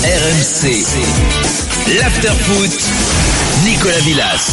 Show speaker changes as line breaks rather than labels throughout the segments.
RMC, l'after-foot, Nicolas Villas.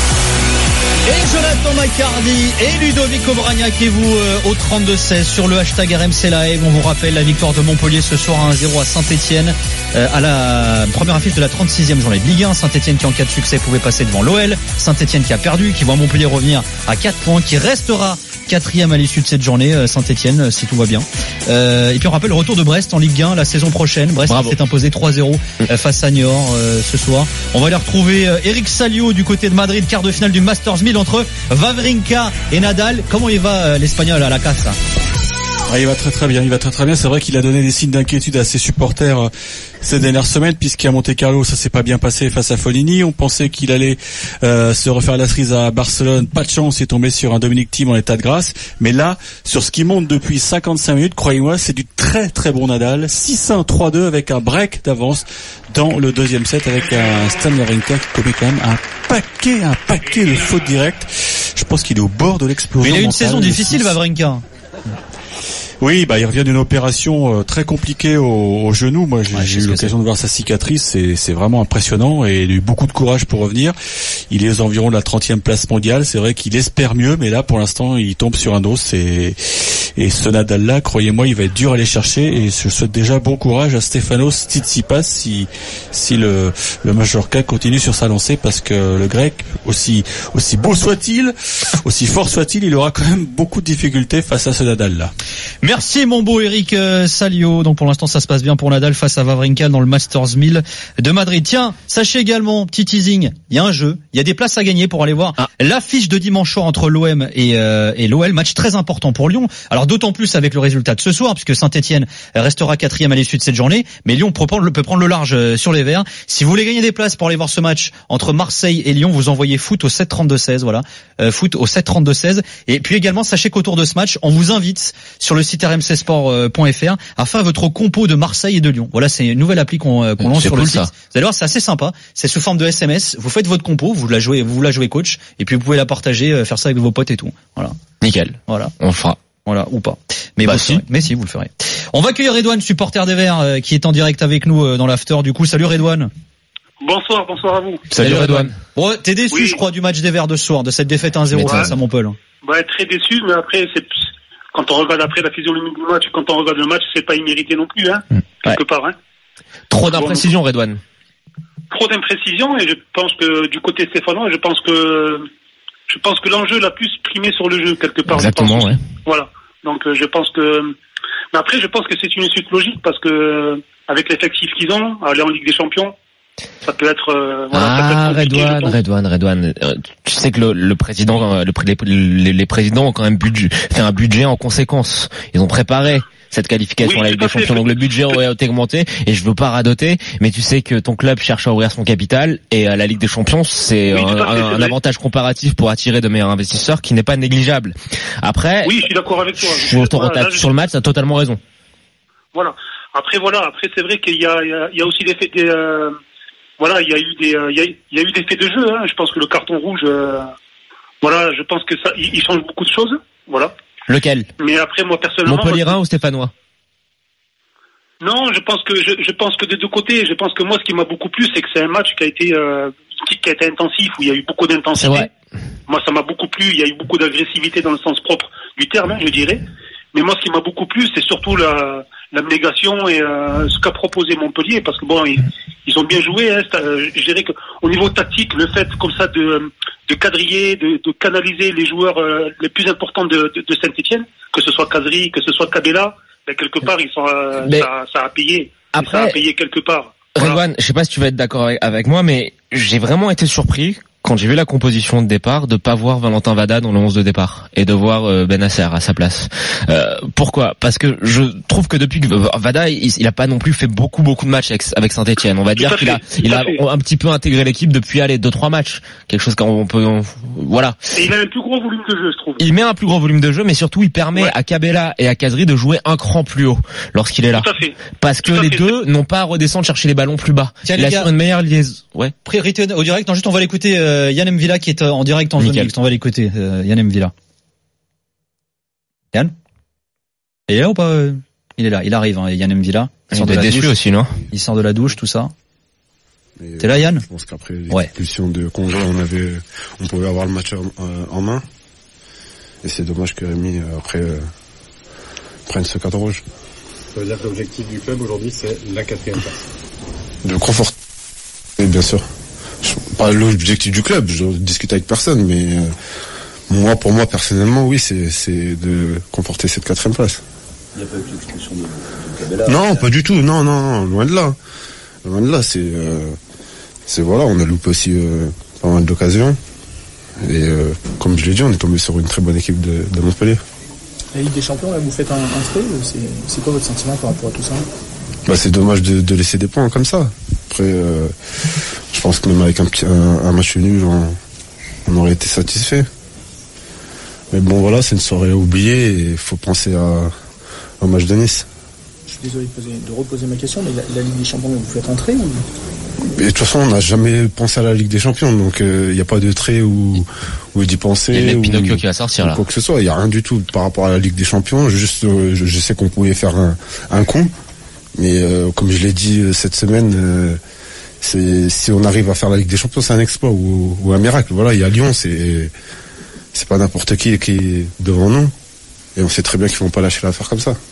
Et Jonathan Macardy et Ludovic Obragnac et vous au 32-16 sur le hashtag RMC Live. On vous rappelle la victoire de Montpellier ce soir 1-0 à Saint-Etienne à la première affiche de la 36e journée de Ligue 1. Saint-Etienne qui en cas de succès pouvait passer devant l'OL. Saint-Etienne qui a perdu, qui voit Montpellier revenir à 4 points, qui restera 4e à l'issue de cette journée. Saint-Etienne si tout va bien. Et puis on rappelle le retour de Brest en Ligue 1 la saison prochaine. Brest s'est imposé 3-0 face à Niort ce soir. On va aller retrouver Eric Salio du côté de Madrid, quart de finale du Masters 1000 entre Wawrinka et Nadal. Comment il va l'Espagnol à la casse?
Il va très bien, C'est vrai qu'il a donné des signes d'inquiétude à ses supporters ces dernières semaines, puisqu'à Monte-Carlo ça s'est pas bien passé face à Fognini. On pensait qu'il allait se refaire la cerise à Barcelone. Pas de chance, il est tombé sur un Dominic Thiem en état de grâce. Mais là, sur ce qui monte depuis 55 minutes, croyez-moi, c'est du très très bon Nadal. 6-1, 3-2 avec un break d'avance dans le deuxième set avec un Stan Wawrinka qui commet quand même un paquet de fautes directes. Je pense qu'il est au bord de l'explosion.
Il a eu une saison difficile, Wawrinka.
Oui, il revient d'une opération très compliquée au genou. Moi, j'ai eu l'occasion de voir sa cicatrice. C'est vraiment impressionnant et il a eu beaucoup de courage pour revenir. Il est aux environs de la 30e place mondiale. C'est vrai qu'il espère mieux, mais là, pour l'instant, il tombe sur un os. Et ce Nadal-là, croyez-moi, il va être dur à aller chercher. Et je souhaite déjà bon courage à Stefanos Tsitsipas si le Majorca continue sur sa lancée, parce que le Grec, aussi beau soit-il, aussi fort soit-il, il aura quand même beaucoup de difficultés face à ce Nadal-là.
Merci mon beau Eric Salio. Donc pour l'instant ça se passe bien pour Nadal face à Wawrinka dans le Masters 1000 de Madrid. Tiens, sachez également, petit teasing, il y a un jeu, il y a des places à gagner pour aller voir l'affiche de dimanche soir entre l'OM et l'OL, match très important pour Lyon. Alors d'autant plus avec le résultat de ce soir, puisque Saint-Etienne restera 4e à l'issue de cette journée, mais Lyon peut prendre le large sur les Verts. Si vous voulez gagner des places pour aller voir ce match entre Marseille et Lyon, vous envoyez foot au 732-16, voilà, foot au 732-16. Et puis également, sachez qu'autour de ce match, on vous invite sur le site rmcsport.fr à faire votre compo de Marseille et de Lyon. Voilà, c'est une nouvelle appli qu'on lance sur le site. Vous allez voir, c'est assez sympa. C'est sous forme de SMS. Vous faites votre compo, vous la jouez coach, et puis vous pouvez la partager, faire ça avec vos potes et tout. Voilà.
Nickel.
Voilà.
On le fera.
Voilà, ou pas. Mais si, vous le ferez. On va accueillir Redouane, supporter des Verts, qui est en direct avec nous dans l'after. Du coup, salut Redouane.
Bonsoir à vous.
Salut Redouane.
Bon, t'es déçu, je crois, du match des Verts de ce soir, de cette défaite 1-0 face à Montpellier.
Très déçu, mais après, quand on regarde après la physionomie du match, quand on regarde le match, c'est pas immérité non plus, quelque part,
Trop d'imprécisions, Redouane.
Trop d'imprécisions, et je pense que du côté stéphanois, je pense que l'enjeu l'a plus primé sur le jeu, quelque part.
Exactement, ouais.
Voilà. Donc, je pense que, mais après, je pense que c'est une suite logique, parce que, avec l'effectif qu'ils ont, aller en Ligue des Champions, ça peut être
Redouane. Tu sais que le président, les présidents ont quand même fait un budget en conséquence. Ils ont préparé cette qualification à la Ligue des Champions. Donc le budget aurait été augmenté, et je veux pas radoter, mais tu sais que ton club cherche à ouvrir son capital, et la Ligue des Champions, c'est un avantage comparatif pour attirer de meilleurs investisseurs qui n'est pas négligeable. Après,
oui, je suis d'accord avec toi.
Sur le match, t'as totalement raison.
Voilà. Après, c'est vrai qu'il y a aussi des faits il y a eu des faits de jeu, Je pense que le carton rouge, je pense que ça, il change beaucoup de choses, voilà.
Lequel?
Mais après, moi, personnellement.
Montpellierin ou stéphanois?
Non, je pense que des deux côtés, je pense que moi, ce qui m'a beaucoup plu, c'est que c'est un match qui a été intensif, où il y a eu beaucoup d'intensité.
C'est vrai.
Moi, ça m'a beaucoup plu, il y a eu beaucoup d'agressivité dans le sens propre du terme, je dirais. Mais moi, ce qui m'a beaucoup plu, c'est surtout l'abnégation et ce qu'a proposé Montpellier, parce que ils ont bien joué. Je dirais que au niveau tactique, le fait comme ça de quadriller, de canaliser les joueurs les plus importants de Saint-Etienne, que ce soit Kazri, que ce soit Kabela, quelque part ils sont ça a payé.
Après,
ça a payé quelque part.
Redouane,
voilà.
je sais pas si tu vas être d'accord avec moi, mais j'ai vraiment été surpris quand j'ai vu la composition de départ, de pas voir Valentin Vada dans le 11 de départ et de voir Benasser à sa place. Pourquoi ? Parce que je trouve que depuis que Vada, il a pas non plus fait beaucoup de matchs avec Saint-Etienne. On va dire qu'il a un petit peu intégré l'équipe depuis 2-3 matchs, quelque chose qu'on peut voilà.
Et il a un plus gros volume de jeu, je trouve.
Il met un plus gros volume de jeu, mais surtout il permet à Kabela et à Kazri de jouer un cran plus haut lorsqu'il est là.
Tout à fait.
Parce que les deux n'ont pas à redescendre chercher les ballons plus bas.
Tiens,
il assure une meilleure liaison. Ouais.
Priorité au direct. Non, juste on va l'écouter. Yann M'Vila qui est en direct en zone mixte. On va l'écouter. Yann M'Vila. Yann, il est là ou pas? Il est là. Il arrive. Yann M'Vila. Il sort de la douche aussi, non? Il sort de la douche, tout ça. T'es là, Yann?
Je pense qu'après l'expulsion de congé, on pouvait avoir le match en main. Et c'est dommage que Rémi, après, prenne ce carton rouge.
Ça veut dire que l'objectif du club aujourd'hui, c'est la 4e place.
De conforter, bien sûr. Pas l'objectif du club, je discute avec personne, mais pour moi personnellement, oui, c'est de conforter cette 4e place.
Il n'y a pas eu d'expulsion de Cabella?
Non, pas du tout, non, loin de là. Loin de là, c'est voilà, on a loupé aussi pas mal d'occasions. Et comme je l'ai dit, on est tombé sur une très bonne équipe de Montpellier.
La Ligue des Champions, là, vous faites un trait, c'est quoi votre sentiment par rapport à tout ça?
C'est dommage de laisser des points comme ça. Après, je pense que même avec un match nul, on aurait été satisfait. Mais bon, voilà, c'est une soirée oubliée et il faut penser au match de Nice.
Je suis désolé de reposer ma question, mais la Ligue des Champions, vous faites un trait ou...
Et de toute façon, on n'a jamais pensé à la Ligue des Champions, donc il n'y a pas de trait ou d'y penser.
Il y a le Pinocchio qui va sortir là.
Quoi que ce soit, il n'y a rien du tout par rapport à la Ligue des Champions. Juste, je sais qu'on pouvait faire un coup, mais comme je l'ai dit cette semaine, si on arrive à faire la Ligue des Champions, c'est un exploit ou un miracle. Voilà, il y a Lyon, c'est pas n'importe qui est devant nous, et on sait très bien qu'ils vont pas lâcher l'affaire comme ça.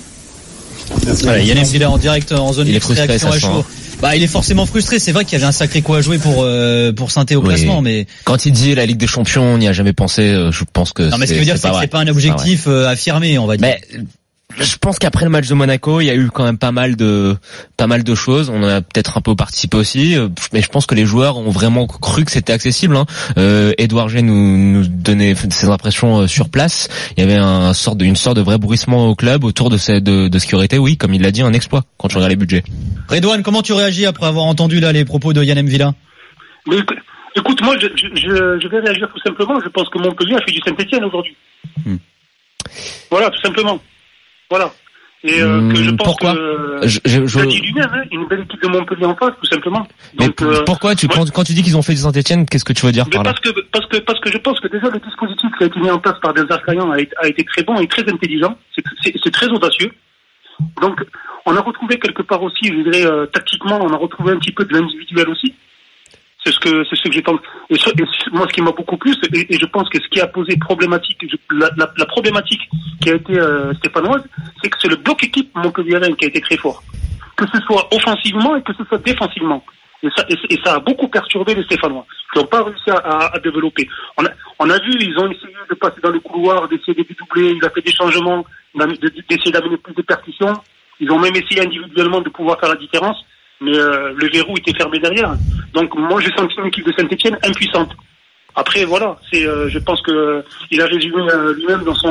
Voilà, Yann Villa en direct en zone mixte, réaction à chaud. Il est forcément frustré. C'est vrai qu'il y avait un sacré coup à jouer pour Saint-Étienne au classement, mais
quand il dit la Ligue des Champions, on n'y a jamais pensé. Je pense que
non, mais ce que je veux dire, c'est que c'est pas un objectif affirmé, on va dire.
Mais je pense qu'après le match de Monaco, il y a eu quand même pas mal de choses. On en a peut-être un peu participé aussi, mais je pense que les joueurs ont vraiment cru que c'était accessible. Edouard G nous donnait ses impressions sur place. Il y avait une sorte de vrai bruissement au club autour de ce qui aurait été, oui, comme il l'a dit, un exploit quand tu regardes les budgets.
Redouane, comment tu réagis après avoir entendu là les propos de Yann Villa?
Mais écoute, moi je vais réagir tout simplement. Je pense que Montpellier a fait du Saint-Etienne aujourd'hui. Voilà, tout simplement. Voilà. Et que je pense
pourquoi
que je dis lui-même, une belle équipe de Montpellier en face, tout simplement. Donc,
mais pourquoi quand tu dis qu'ils ont fait du Saint-Etienne, qu'est-ce que tu veux dire par là?
Parce que je pense que déjà le dispositif qui a été mis en place par Derzakarian a été très bon et très intelligent. C'est très audacieux. Donc on a retrouvé quelque part aussi, je dirais tactiquement, on a retrouvé un petit peu de l'individuel aussi. C'est ce que j'ai pensé. Et moi, ce qui m'a beaucoup plu, et je pense que ce qui a posé problématique, la problématique qui a été stéphanoise, c'est que c'est le bloc équipe montpelliérain qui a été très fort. Que ce soit offensivement et que ce soit défensivement. Et ça a beaucoup perturbé les Stéphanois, qui n'ont pas réussi à développer. On a vu, ils ont essayé de passer dans le couloir, d'essayer de dédoubler, il a fait des changements, d'essayer d'amener plus de percussions. Ils ont même essayé individuellement de pouvoir faire la différence. Mais le verrou était fermé derrière. Donc moi j'ai senti une équipe de Saint-Etienne impuissante. Après voilà, je pense que il a résumé lui-même dans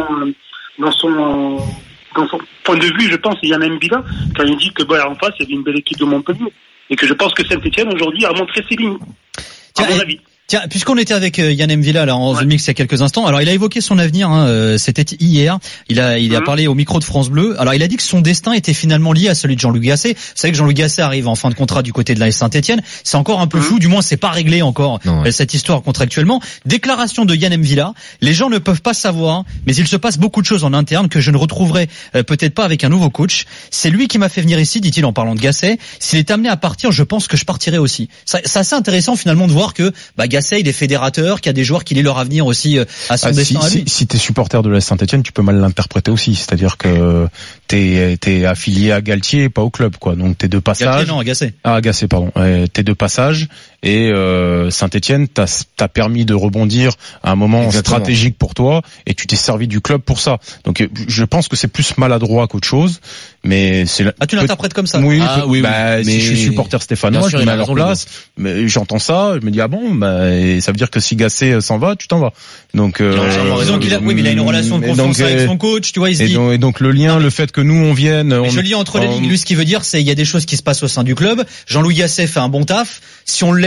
son point de vue, je pense, Yann Villa, quand il dit que en face il y avait une belle équipe de Montpellier et que je pense que Saint-Etienne aujourd'hui a montré ses lignes. À mon avis.
Tiens, puisqu'on était avec Yann Villa là en zone mixte il y a quelques instants, alors il a évoqué son avenir, c'était hier. Il a parlé au micro de France Bleu. Alors il a dit que son destin était finalement lié à celui de Jean-Louis Gasset. Vous savez que Jean-Louis Gasset arrive en fin de contrat du côté de l'AS Saint-Etienne. C'est encore un peu flou, du moins c'est pas réglé encore cette histoire contractuellement. Déclaration de Yann Villa. Les gens ne peuvent pas savoir, mais il se passe beaucoup de choses en interne que je ne retrouverai peut-être pas avec un nouveau coach. C'est lui qui m'a fait venir ici, dit-il en parlant de Gasset. S'il est amené à partir, je pense que je partirai aussi. C'est assez intéressant finalement de voir que Gasset il est fédérateur, qu'il y a des joueurs qui lient leur avenir aussi à son destin à lui.
Si t'es supporter de la Saint-Etienne, tu peux mal l'interpréter aussi, c'est-à-dire que t'es affilié à Galtier, pas au club, quoi. Donc t'es de passage.
Galtier, non, Gasset.
Ah, Gasset, pardon. T'es de passage et Saint-Etienne t'as permis de rebondir à un moment stratégique pour toi et tu t'es servi du club pour ça. Donc je pense que c'est plus maladroit qu'autre chose, mais c'est.
Ah, tu l'interprètes comme ça?
Oui,
oui.
Mais si je suis supporter stéphanois, je me mets à leur place, mais j'entends ça, je me dis et ça veut dire que si Gasset s'en va, tu t'en vas. Donc
raison qu'il a, mais il a une relation de confiance avec son coach, tu vois, il se dit.
Et donc le lien, le fait que nous on vienne.
Je lis entre les lignes. Lui, ce qui veut dire, c'est il y a des choses qui se passent au sein du club. Jean-Louis Gasset fait un bon taf. Si on le laisse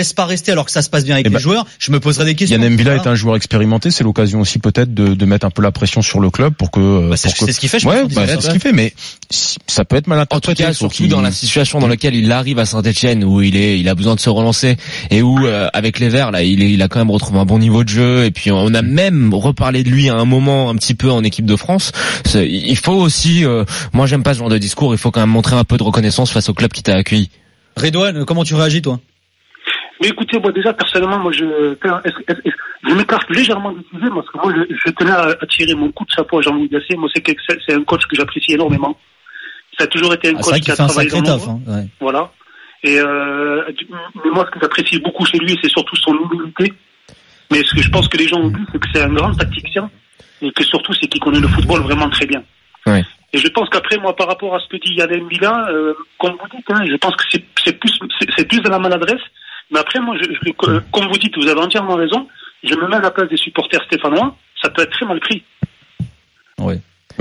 laisse pas rester alors que ça se passe bien avec les joueurs, je me poserais des questions.
Yann Mbila est un joueur expérimenté, c'est l'occasion aussi peut-être de mettre un peu la pression sur le club pour que.
C'est ce qu'il fait.
C'est ce qu'il fait, mais ça peut être mal interprété.
En tout cas, surtout dans la situation dans laquelle il arrive à Saint-Etienne, où il a besoin de se relancer et où avec les Verts là, il a quand même retrouvé un bon niveau de jeu, et puis on a même reparlé de lui à un moment un petit peu en équipe de France. Il faut aussi, moi j'aime pas ce genre de discours, il faut quand même montrer un peu de reconnaissance face au club qui t'a accueilli.
Redouane, comment tu réagis toi?
Mais écoutez, moi déjà personnellement, moi je m'écarte légèrement du sujet parce que moi je tenais à tirer mon coup de chapeau à Jean-Louis Gasset. Moi c'est un coach que j'apprécie énormément. Ça a toujours été un coach qui a travaillé dans l'ombre. Voilà. Et moi ce que j'apprécie beaucoup chez lui, c'est surtout son humilité. Mais ce que je pense que les gens oublient, c'est que c'est un grand tacticien et que surtout c'est qu'il connaît le football vraiment très bien.
Ouais.
Et je pense qu'après, moi, par rapport à ce que dit Yann Mbila, comme vous dites, je pense que c'est plus de la maladresse. Mais après, moi, comme vous dites, vous avez entièrement raison. Je me mets à la place des supporters stéphanois. Ça peut être très mal pris.
Oui.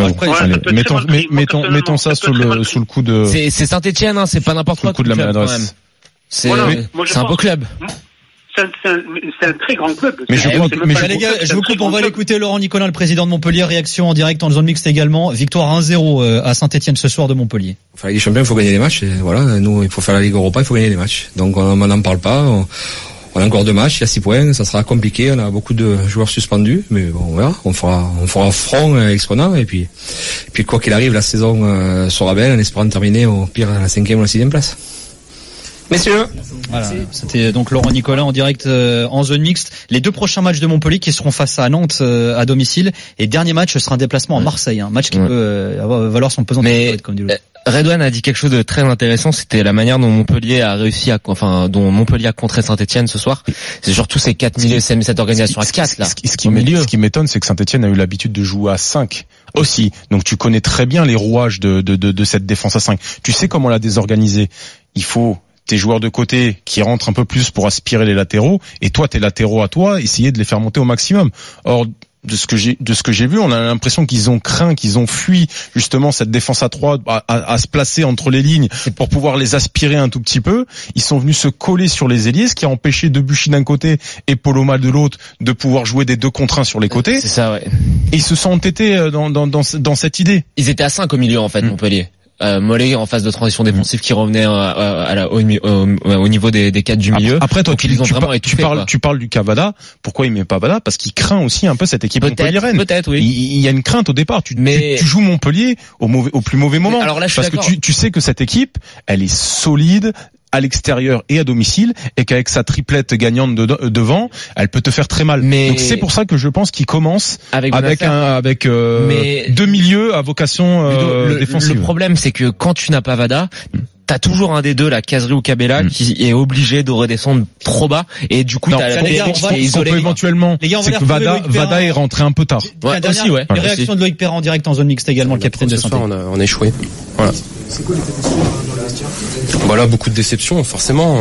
Mettons ça sous le coup de.
C'est Saint-Etienne, hein, c'est pas n'importe quoi.
Sous le coup de la maladresse.
C'est un beau club.
C'est un très grand club.
Mais les gars, je vous coupe, on va l'écouter. Laurent Nicolin, le président de Montpellier, réaction en direct en zone mixte également. Victoire 1-0 à Saint-Etienne ce soir de Montpellier.
Enfin, les champions, il faut gagner des matchs. Et voilà, nous, il faut faire la Ligue Europa, il faut gagner des matchs. Donc on n'en parle pas. On a encore 2 matchs, il y a 6 points, ça sera compliqué. On a beaucoup de joueurs suspendus, mais bon, voilà, on fera front avec ce qu'on a. Et puis quoi qu'il arrive, la saison sera belle, en espérant terminer au pire à la 5e ou la 6e place. Messieurs.
Voilà, c'était donc Laurent Nicolin en direct en zone mixte. Les 2 prochains matchs de Montpellier qui seront face à Nantes à domicile, et dernier match ce sera un déplacement à Marseille, un match qui peut valoir son pesant.
Mais comme dit Redouane a dit quelque chose de très intéressant, c'était la manière dont Montpellier a dont Montpellier a contré Saint-Etienne ce soir. C'est surtout ces 4 milieux, cette organisation à 4 là.
Ce qui m'étonne, c'est que Saint-Etienne a eu l'habitude de jouer à 5 aussi. Donc tu connais très bien les rouages de cette défense à 5. Tu sais comment la désorganiser. Il faut tes joueurs de côté qui rentrent un peu plus pour aspirer les latéraux, et toi tes latéraux à toi, essayer de les faire monter au maximum. Or de ce que j'ai vu, on a l'impression qu'ils ont fui justement cette défense à 3 à se placer entre les lignes pour pouvoir les aspirer un tout petit peu. Ils sont venus se coller sur les ailiers, ce qui a empêché Debuchy d'un côté et Poloma de l'autre de pouvoir jouer des 2 contre 1 sur les côtés.
C'est ça, ouais.
Et ils se sont entêtés dans cette idée.
Ils étaient à 5 au milieu en fait, Montpellier. Mollet en phase de transition défensive qui revenait au niveau des 4 du milieu.
Après toi tu parles du Cavada. Pourquoi il met pas Cavada? Parce qu'il craint aussi un peu cette équipe montpelliéraine.
Peut-être, oui.
Il y a une crainte au départ. Tu joues Montpellier au plus mauvais moment.
Alors là,
parce que tu sais que cette équipe, elle est solide à l'extérieur et à domicile, et qu'avec sa triplette gagnante devant, elle peut te faire très mal. Donc c'est pour ça que je pense qu'il commence avec 2 milieux à vocation défensive.
Le problème, c'est que quand tu n'as pas Vada, t'as toujours un des deux, la Cazerie ou Cabella, qui est obligé de redescendre trop bas, et du coup t'as la défense qui est isolée.
Éventuellement, c'est que Vada est rentré un peu tard.
Les réactions de Loïc Perrin en direct en zone mixte également, le capitaine de Saint-Etienne.
On a échoué. Voilà.
C'est quoi les déceptions dans le vestiaire?
Voilà, beaucoup de déceptions, forcément.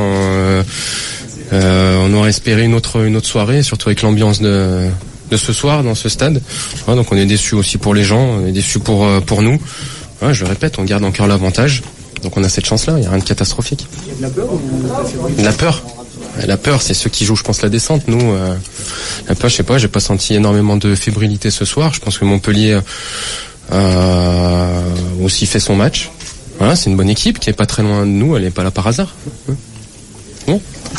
On aurait espéré une autre soirée, surtout avec l'ambiance de ce soir dans ce stade. Voilà, donc on est déçus aussi pour les gens, on est déçus pour nous. Voilà, je le répète, on garde encore l'avantage. Donc on a cette chance-là, il n'y a rien de catastrophique.
Il y a de la peur ou
de la peur? La peur, c'est ceux qui jouent, je pense, la descente. Nous, la peur, je sais pas, j'ai pas senti énormément de fébrilité ce soir. Je pense que Montpellier aussi fait son match. Voilà, c'est une bonne équipe qui est pas très loin de nous, elle est pas là par hasard. Bon.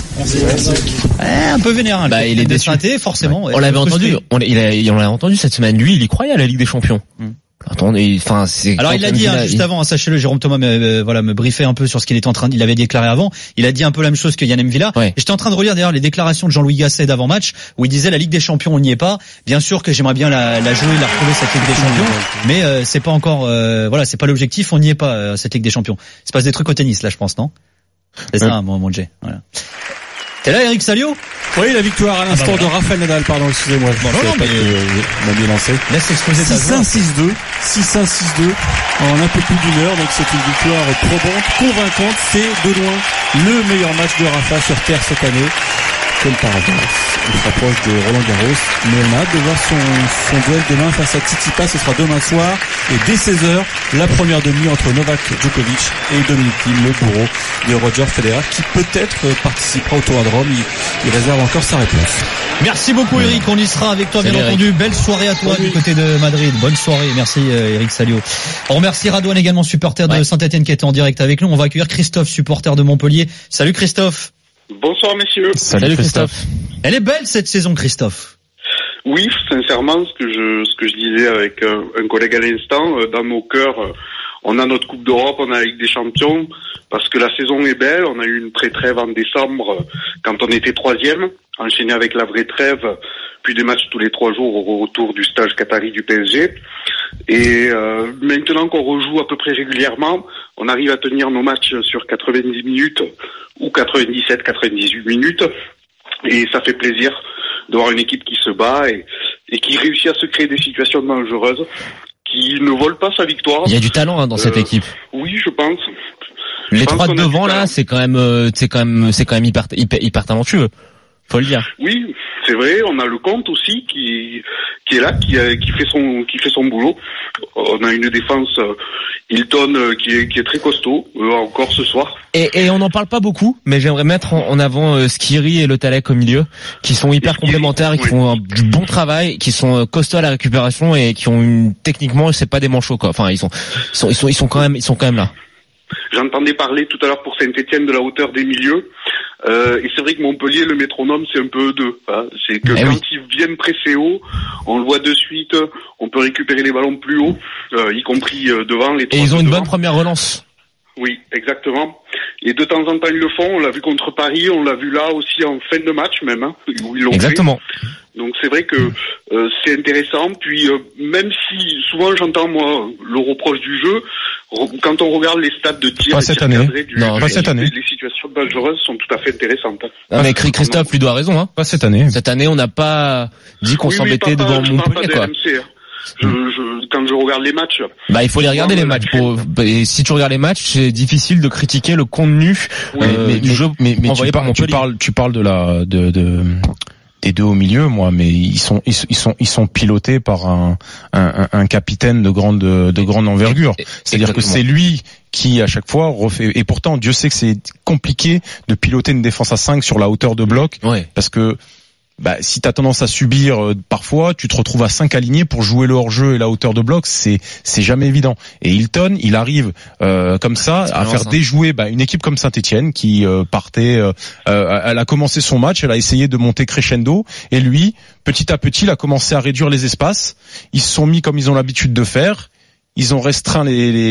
Un peu vénère,
il est déçu.
Forcément.
On l'avait entendu, on l'a entendu cette semaine. Lui, il y croyait à la Ligue des Champions. Attendez,
alors il l'a dit juste avant, sachez-le, Jérôme Thomas me briefait un peu sur ce qu'il était en train, il avait déclaré avant. Il a dit un peu la même chose que Yann Mbila.
Ouais.
Et j'étais en train de relire d'ailleurs les déclarations de Jean-Louis Gasset d'avant match où il disait la Ligue des Champions on n'y est pas. Bien sûr que j'aimerais bien la jouer, la retrouver cette Ligue des Champions, mais c'est pas encore c'est pas l'objectif, on n'y est pas cette Ligue des Champions. Il se passe des trucs au tennis là, je pense, non? C'est ça mon Jay. Voilà. T'es là, Eric Salio?
Oui, la victoire à l'instant de Rafael Nadal, pardon, excusez-moi. On m'a bien lancé.
Laisse exposer ta
6-1, 6-2 en un peu plus d'une heure, donc c'est une victoire probante, convaincante. C'est de loin le meilleur match de Rafa sur terre cette année. comme par hasard, on se rapproche de Roland Garros, mais on a hâte de voir son duel demain face à Tsitsipas. Ce sera demain soir et dès 16h, la première demi entre Novak Djokovic et Dominic Thiem, le bourreau de Roger Federer, qui peut-être participera au tour de Rome. Il réserve encore sa réponse.
Merci beaucoup Eric, on y sera avec toi. Salut, bien entendu. Belle soirée à toi du côté de Madrid. Bonne soirée, merci Eric Salio. On remercie Radouane également, supporter de Saint-Etienne, qui était en direct avec nous. On va accueillir Christophe, supporter de Montpellier. Salut Christophe.
Bonsoir messieurs.
Salut Christophe. Elle est belle cette saison, Christophe.
Oui, sincèrement, ce que je disais avec un collègue à l'instant, dans nos cœurs, on a notre Coupe d'Europe, on a la Ligue des Champions, parce que la saison est belle. On a eu une pré-trêve en décembre quand on était 3e, enchaîné avec la vraie trêve, puis des matchs tous les 3 jours au retour du stage qatari du PSG. Et maintenant qu'on rejoue à peu près régulièrement, on arrive à tenir nos matchs sur 90 minutes ou 97, 98 minutes. Et ça fait plaisir de voir une équipe qui se bat et qui réussit à se créer des situations dangereuses, qui ne vole pas sa victoire.
Il y a du talent dans cette équipe.
Oui, je pense.
Les 3 de devant là, c'est quand même hyper talentueux. Faut le dire.
Oui, c'est vrai. On a le Comte aussi qui est là, qui fait son boulot. On a une défense Hilton qui est très costaud encore ce soir.
Et on n'en parle pas beaucoup, mais j'aimerais mettre en avant Skiri et Le Talek au milieu, qui sont hyper complémentaires et qui font du bon travail, qui sont costauds à la récupération et qui ont techniquement, c'est pas des manchots quoi. Enfin, ils sont quand même là.
J'entendais parler tout à l'heure pour Saint-Etienne de la hauteur des milieux. Et c'est vrai que Montpellier, le métronome, c'est un peu eux. Hein. C'est que quand ils viennent presser haut, on le voit de suite, on peut récupérer les ballons plus haut, y compris devant les 3.
Et ils ont une bonne première relance.
Oui, exactement. Et de temps en temps, ils le font. On l'a vu contre Paris, on l'a vu là aussi en fin de match même, hein, où ils l'ont
exactement.
Fait. Donc c'est vrai que c'est intéressant. Puis même si souvent j'entends moi le reproche du jeu, quand on regarde les stats de tir,
pas cette année. Pas cette année.
Les situations dangereuses sont tout à fait intéressantes.
Non, mais Christophe lui doit raison. Hein.
Pas cette année.
Cette année, on n'a pas dit qu'on s'embêtait devant Montpellier quoi.
Quand je regarde les matchs.
Bah, il faut les regarder les matchs. Et si tu regardes les matchs, c'est difficile de critiquer le contenu du jeu.
Mais tu parles des deux au milieu, moi, mais ils sont pilotés par un capitaine de grande envergure. C'est-à-dire que c'est lui qui à chaque fois refait. Et pourtant, Dieu sait que c'est compliqué de piloter une défense à 5 sur la hauteur de bloc, parce que si t'as tendance à subir parfois, tu te retrouves à 5 alignés pour jouer le hors-jeu et la hauteur de bloc, c'est jamais évident. Et Hilton, il arrive comme ça à faire déjouer une équipe comme Saint-Etienne qui partait, elle a commencé son match, elle a essayé de monter crescendo, et lui, petit à petit, il a commencé à réduire les espaces. Ils se sont mis comme ils ont l'habitude de faire. Ils ont restreint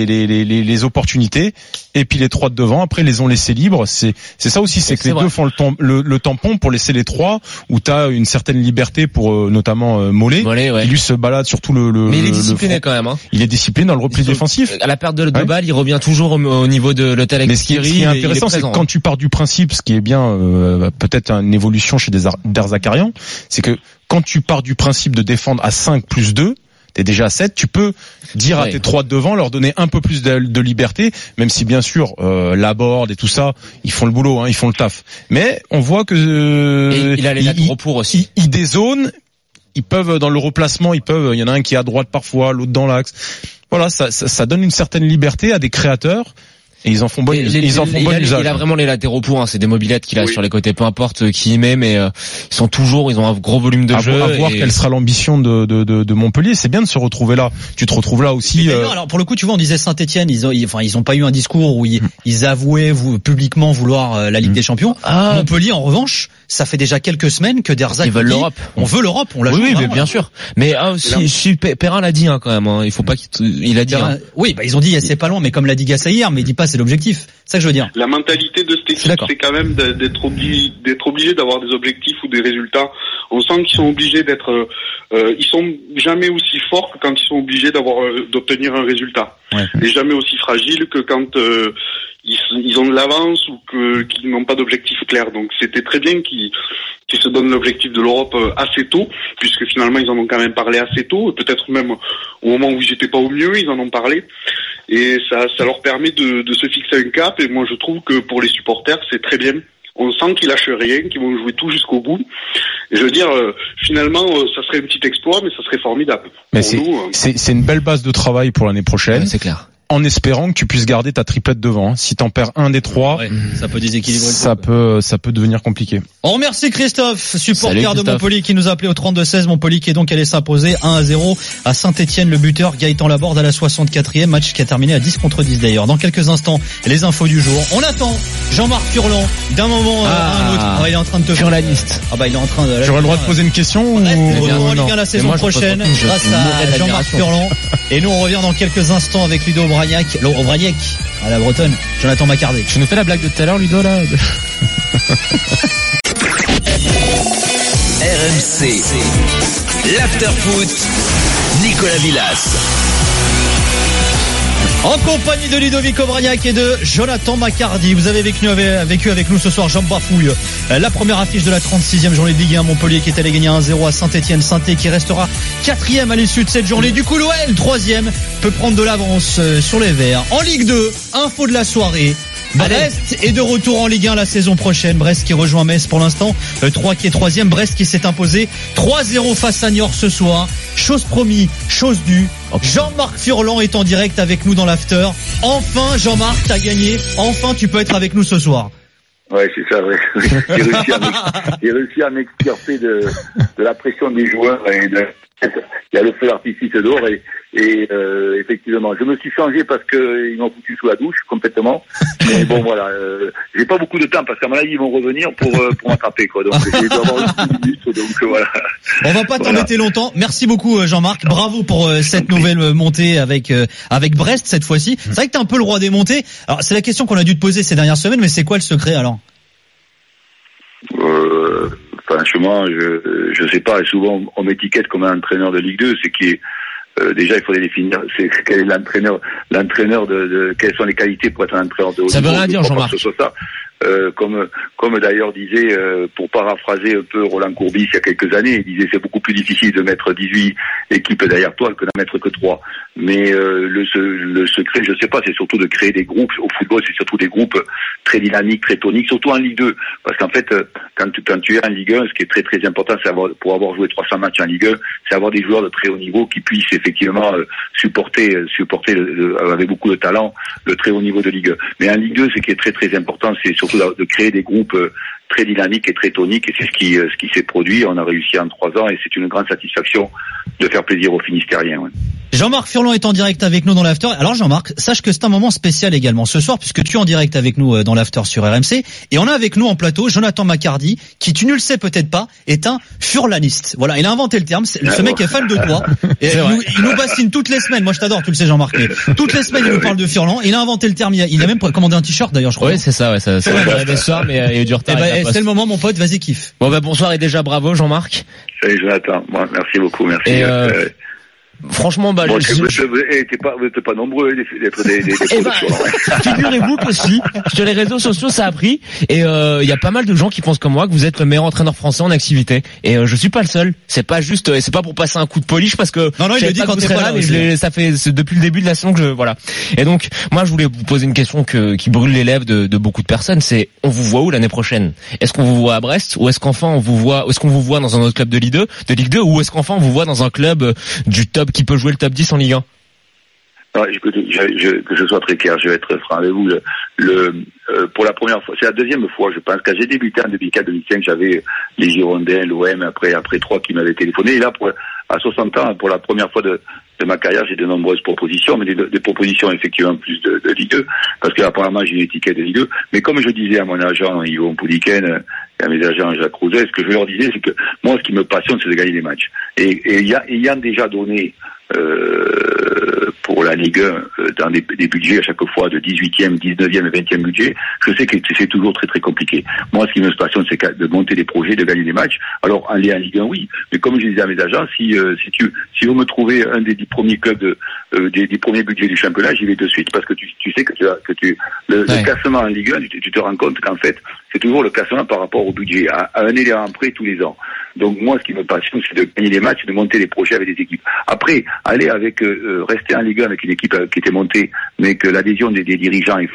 les opportunités, et puis les 3 de devant après les ont laissés libres. C'est ça aussi, c'est que les deux font le tampon pour laisser les 3, où t'as une certaine liberté pour notamment Mollet, qui lui se balade sur tout le.
Mais il est discipliné quand même. Hein.
Il est discipliné dans le repli défensif.
À la perte de balles, il revient toujours au niveau de l'hôtel avec Skiri.
Ce qui est intéressant, c'est que quand tu pars du principe, ce qui est bien peut-être une évolution chez Derzakarian, c'est que quand tu pars du principe de défendre à 5 plus 2, t'es déjà à 7, tu peux dire à tes 3 de devant, leur donner un peu plus de liberté, même si bien sûr Laborde et tout ça, ils font le boulot, hein, ils font le taf. Mais on voit que
il a les latéraux pour aussi.
Ils dézonent, ils peuvent dans le replacement, il y en a un qui est à droite parfois, l'autre dans l'axe. Voilà, ça donne une certaine liberté à des créateurs. Et ils en font bon usage.
Il a vraiment les latéraux pour, hein, c'est des mobilettes qu'il a sur les côtés, peu importe qui il met, mais ils ont un gros volume de jeu.
À voir quelle sera l'ambition de Montpellier. C'est bien de se retrouver là. Tu te retrouves là aussi.
Alors pour le coup, tu vois, on disait Saint-Etienne, ils ont pas eu un discours où ils avouaient publiquement vouloir la Ligue des Champions. Montpellier, en revanche, ça fait déjà quelques semaines que Derzac
veut l'Europe.
On veut l'Europe, on l'a joué.
Oui, mais bien sûr. Mais si Perrin l'a dit quand même, hein, il faut pas il a dit.
Oui, ils ont dit c'est pas loin, mais comme l'a dit Gassa hier, mais il dit pas c'est l'objectif. C'est ça que je veux dire.
La mentalité de cette équipe, c'est quand même d'être obligé d'avoir des objectifs ou des résultats. On sent qu'ils sont obligés d'être, ils sont jamais aussi forts que quand ils sont obligés d'obtenir un résultat. Et jamais aussi fragiles que quand ils ont de l'avance ou qu'ils n'ont pas d'objectif clair. Donc c'était très bien qu'ils se donnent l'objectif de l'Europe assez tôt, puisque finalement ils en ont quand même parlé assez tôt, peut-être même au moment où ils n'étaient pas au mieux, ils en ont parlé. Et ça leur permet de se fixer un cap, et moi je trouve que pour les supporters c'est très bien. On sent qu'ils lâchent rien, qu'ils vont jouer tout jusqu'au bout. Et je veux dire, finalement, ça serait un petit exploit, mais ça serait formidable.
Mais c'est une belle base de travail pour l'année prochaine.
Ouais, c'est clair.
En espérant que tu puisses garder ta triplette devant. Si t'en perds un des trois,
ça peut déséquilibrer.
Ça peut devenir compliqué.
On remercie Christophe, supporter de Montpellier, qui nous a appelé au 32-16. Montpellier qui est donc allé s'imposer 1-0 à Saint-Etienne. Le buteur Gaëtan Laborde à la 64e, match qui a terminé à 10-10 d'ailleurs. Dans quelques instants, les infos du jour. On attend Jean-Marc Furlan d'un moment à un autre. Ah, il est en train de te
Furlaniste.
Il est en train de.
J'aurais le droit de poser une question
en Ligue 1 la saison prochaine grâce à Jean-Marc Furlan. Et nous on revient dans quelques instants avec Ludo Bragnac à la bretonne, Jonathan Macardet.
Tu nous fais la blague de tout à l'heure, Ludo, là?
RMC, l'afterfoot, Nicolas Villas.
En compagnie de Ludovic Obraniak et de Jonathan Macardy. Vous avez vécu avec nous ce soir Jean Bafouille. La première affiche de la 36e journée de Ligue 1, Montpellier qui est allé gagner 1-0 à Saint-Etienne. Saint-Etienne qui restera 4e à l'issue de cette journée. Du coup, l'OL, 3e, peut prendre de l'avance sur les Verts. En Ligue 2, info de la soirée. Brest est de retour en Ligue 1 la saison prochaine. Brest qui rejoint Metz pour l'instant. 3 qui est 3e. Brest qui s'est imposé 3-0 face à Niort ce soir. Chose promis, chose due. Jean-Marc Furlan est en direct avec nous dans l'after. Enfin, Jean-Marc, t'as gagné. Enfin, tu peux être avec nous ce soir.
Ouais, c'est ça, ouais. J'ai réussi à m'extirper de la pression des joueurs et il y a le feu d'artifice dehors et effectivement, je me suis changé parce que ils m'ont foutu sous la douche complètement. Mais bon, voilà, j'ai pas beaucoup de temps parce qu'à mon avis ils vont revenir pour m'attraper, quoi. Donc j'ai dû avoir une minute, donc voilà.
On va pas t'embêter longtemps. Merci beaucoup Jean-Marc. Bravo pour cette nouvelle montée avec Brest cette fois-ci. C'est vrai que t'es un peu le roi des montées. Alors c'est la question qu'on a dû te poser ces dernières semaines, mais c'est quoi le secret alors?
Franchement, je sais pas. Souvent, on m'étiquette comme un entraîneur de Ligue 2, c'est qui est déjà il faudrait définir quel est l'entraîneur de quelles sont les qualités pour être un entraîneur de haut niveau.
Ça veut rien dire, Jean-Marc.
Comme d'ailleurs disait, pour paraphraser un peu Roland Courbis il y a quelques années, il disait c'est beaucoup plus difficile de mettre 18 équipes derrière toi que d'en mettre que 3. Mais le secret, je sais pas, c'est surtout de créer des groupes. Au football, c'est surtout des groupes très dynamiques, très toniques, surtout en Ligue 2. Parce qu'en fait, quand tu es en Ligue 1, ce qui est très très important, c'est pour avoir joué 300 matchs en Ligue 1, c'est avoir des joueurs de très haut niveau qui puissent effectivement supporter avec beaucoup de talent le très haut niveau de Ligue 1. Mais en Ligue 2, ce qui est très très important, c'est surtout de créer des groupes très dynamiques et très toniques, et c'est ce qui s'est produit. On a réussi en 3 ans et c'est une grande satisfaction de faire plaisir aux Finistériens. Ouais.
Jean-Marc Furlan est en direct avec nous dans l'after. Alors Jean-Marc, sache que c'est un moment spécial également ce soir puisque tu es en direct avec nous dans l'after sur RMC et on a avec nous en plateau Jonathan Macardy qui, tu ne le sais peut-être pas, est un furlaniste. Voilà, il a inventé le terme. Ce mec est fan de toi. Et il nous bassine toutes les semaines. Moi je t'adore, tu le sais Jean-Marc. Mais toutes les semaines il nous parle de Furlan. Il a inventé le terme. Il a même commandé un t-shirt d'ailleurs, je crois.
Oui, c'est ça. Ouais, ça ce soir, mais il y a eu du retard.
C'est le moment, mon pote. Vas-y, kiffe.
Bon bonsoir et déjà bravo Jean-Marc.
Salut Jonathan. Merci beaucoup. Merci.
Et franchement,
vous n'êtes pas nombreux d'être des
figurez-vous que si, sur les réseaux sociaux, ça a pris, et il y a pas mal de gens qui pensent comme moi que vous êtes le meilleur entraîneur français en activité, et je suis pas le seul. C'est pas juste, c'est pas pour passer un coup de polish parce que
non, il le dit quand t'es pas là,
mais ça fait depuis le début de la saison que voilà. Et donc, moi, je voulais vous poser une question qui brûle les lèvres de beaucoup de personnes. C'est, on vous voit où l'année prochaine? Est-ce qu'on vous voit à Brest, ou est-ce qu'on vous voit dans un autre club de Ligue 2, ou est-ce qu'enfin on vous voit dans un club du top qui peut jouer le top 10 en Ligue 1?
Non, écoutez, que je sois très clair, je vais être franc avec vous. Pour la première fois, c'est la deuxième fois, je pense, quand j'ai débuté en 2004-2005, j'avais les Girondins, l'OM, après 3 qui m'avaient téléphoné. Et là, à 60 ans, pour la première fois de ma carrière, j'ai de nombreuses propositions, mais des propositions effectivement plus de Ligue 2, parce qu'apparemment j'ai une étiquette de Ligue 2. Mais comme je disais à mon agent Yvon Pouliken et à mes agents Jacques Rouzet, ce que je leur disais, c'est que moi, ce qui me passionne, c'est de gagner des matchs. Et ayant déjà donné pour la Ligue 1 dans des budgets à chaque fois de 18e, 19e et 20e budget, je sais que c'est toujours très très compliqué. Moi, ce qui me passionne, c'est de monter des projets, de gagner des matchs. Alors, aller en Ligue 1, oui, mais comme je disais à mes agents, si vous me trouvez un des 10 premiers clubs des premiers budgets du championnat, j'y vais de suite, parce que tu sais que le classement en Ligue 1, tu te rends compte qu'en fait, c'est toujours le classement par rapport au budget, à un élément près tous les ans. Donc moi, ce qui me passionne, c'est de gagner des matchs, de monter des projets avec des équipes. Après, aller rester en Ligue 1 avec une équipe qui était montée, mais que l'adhésion des dirigeants est forte,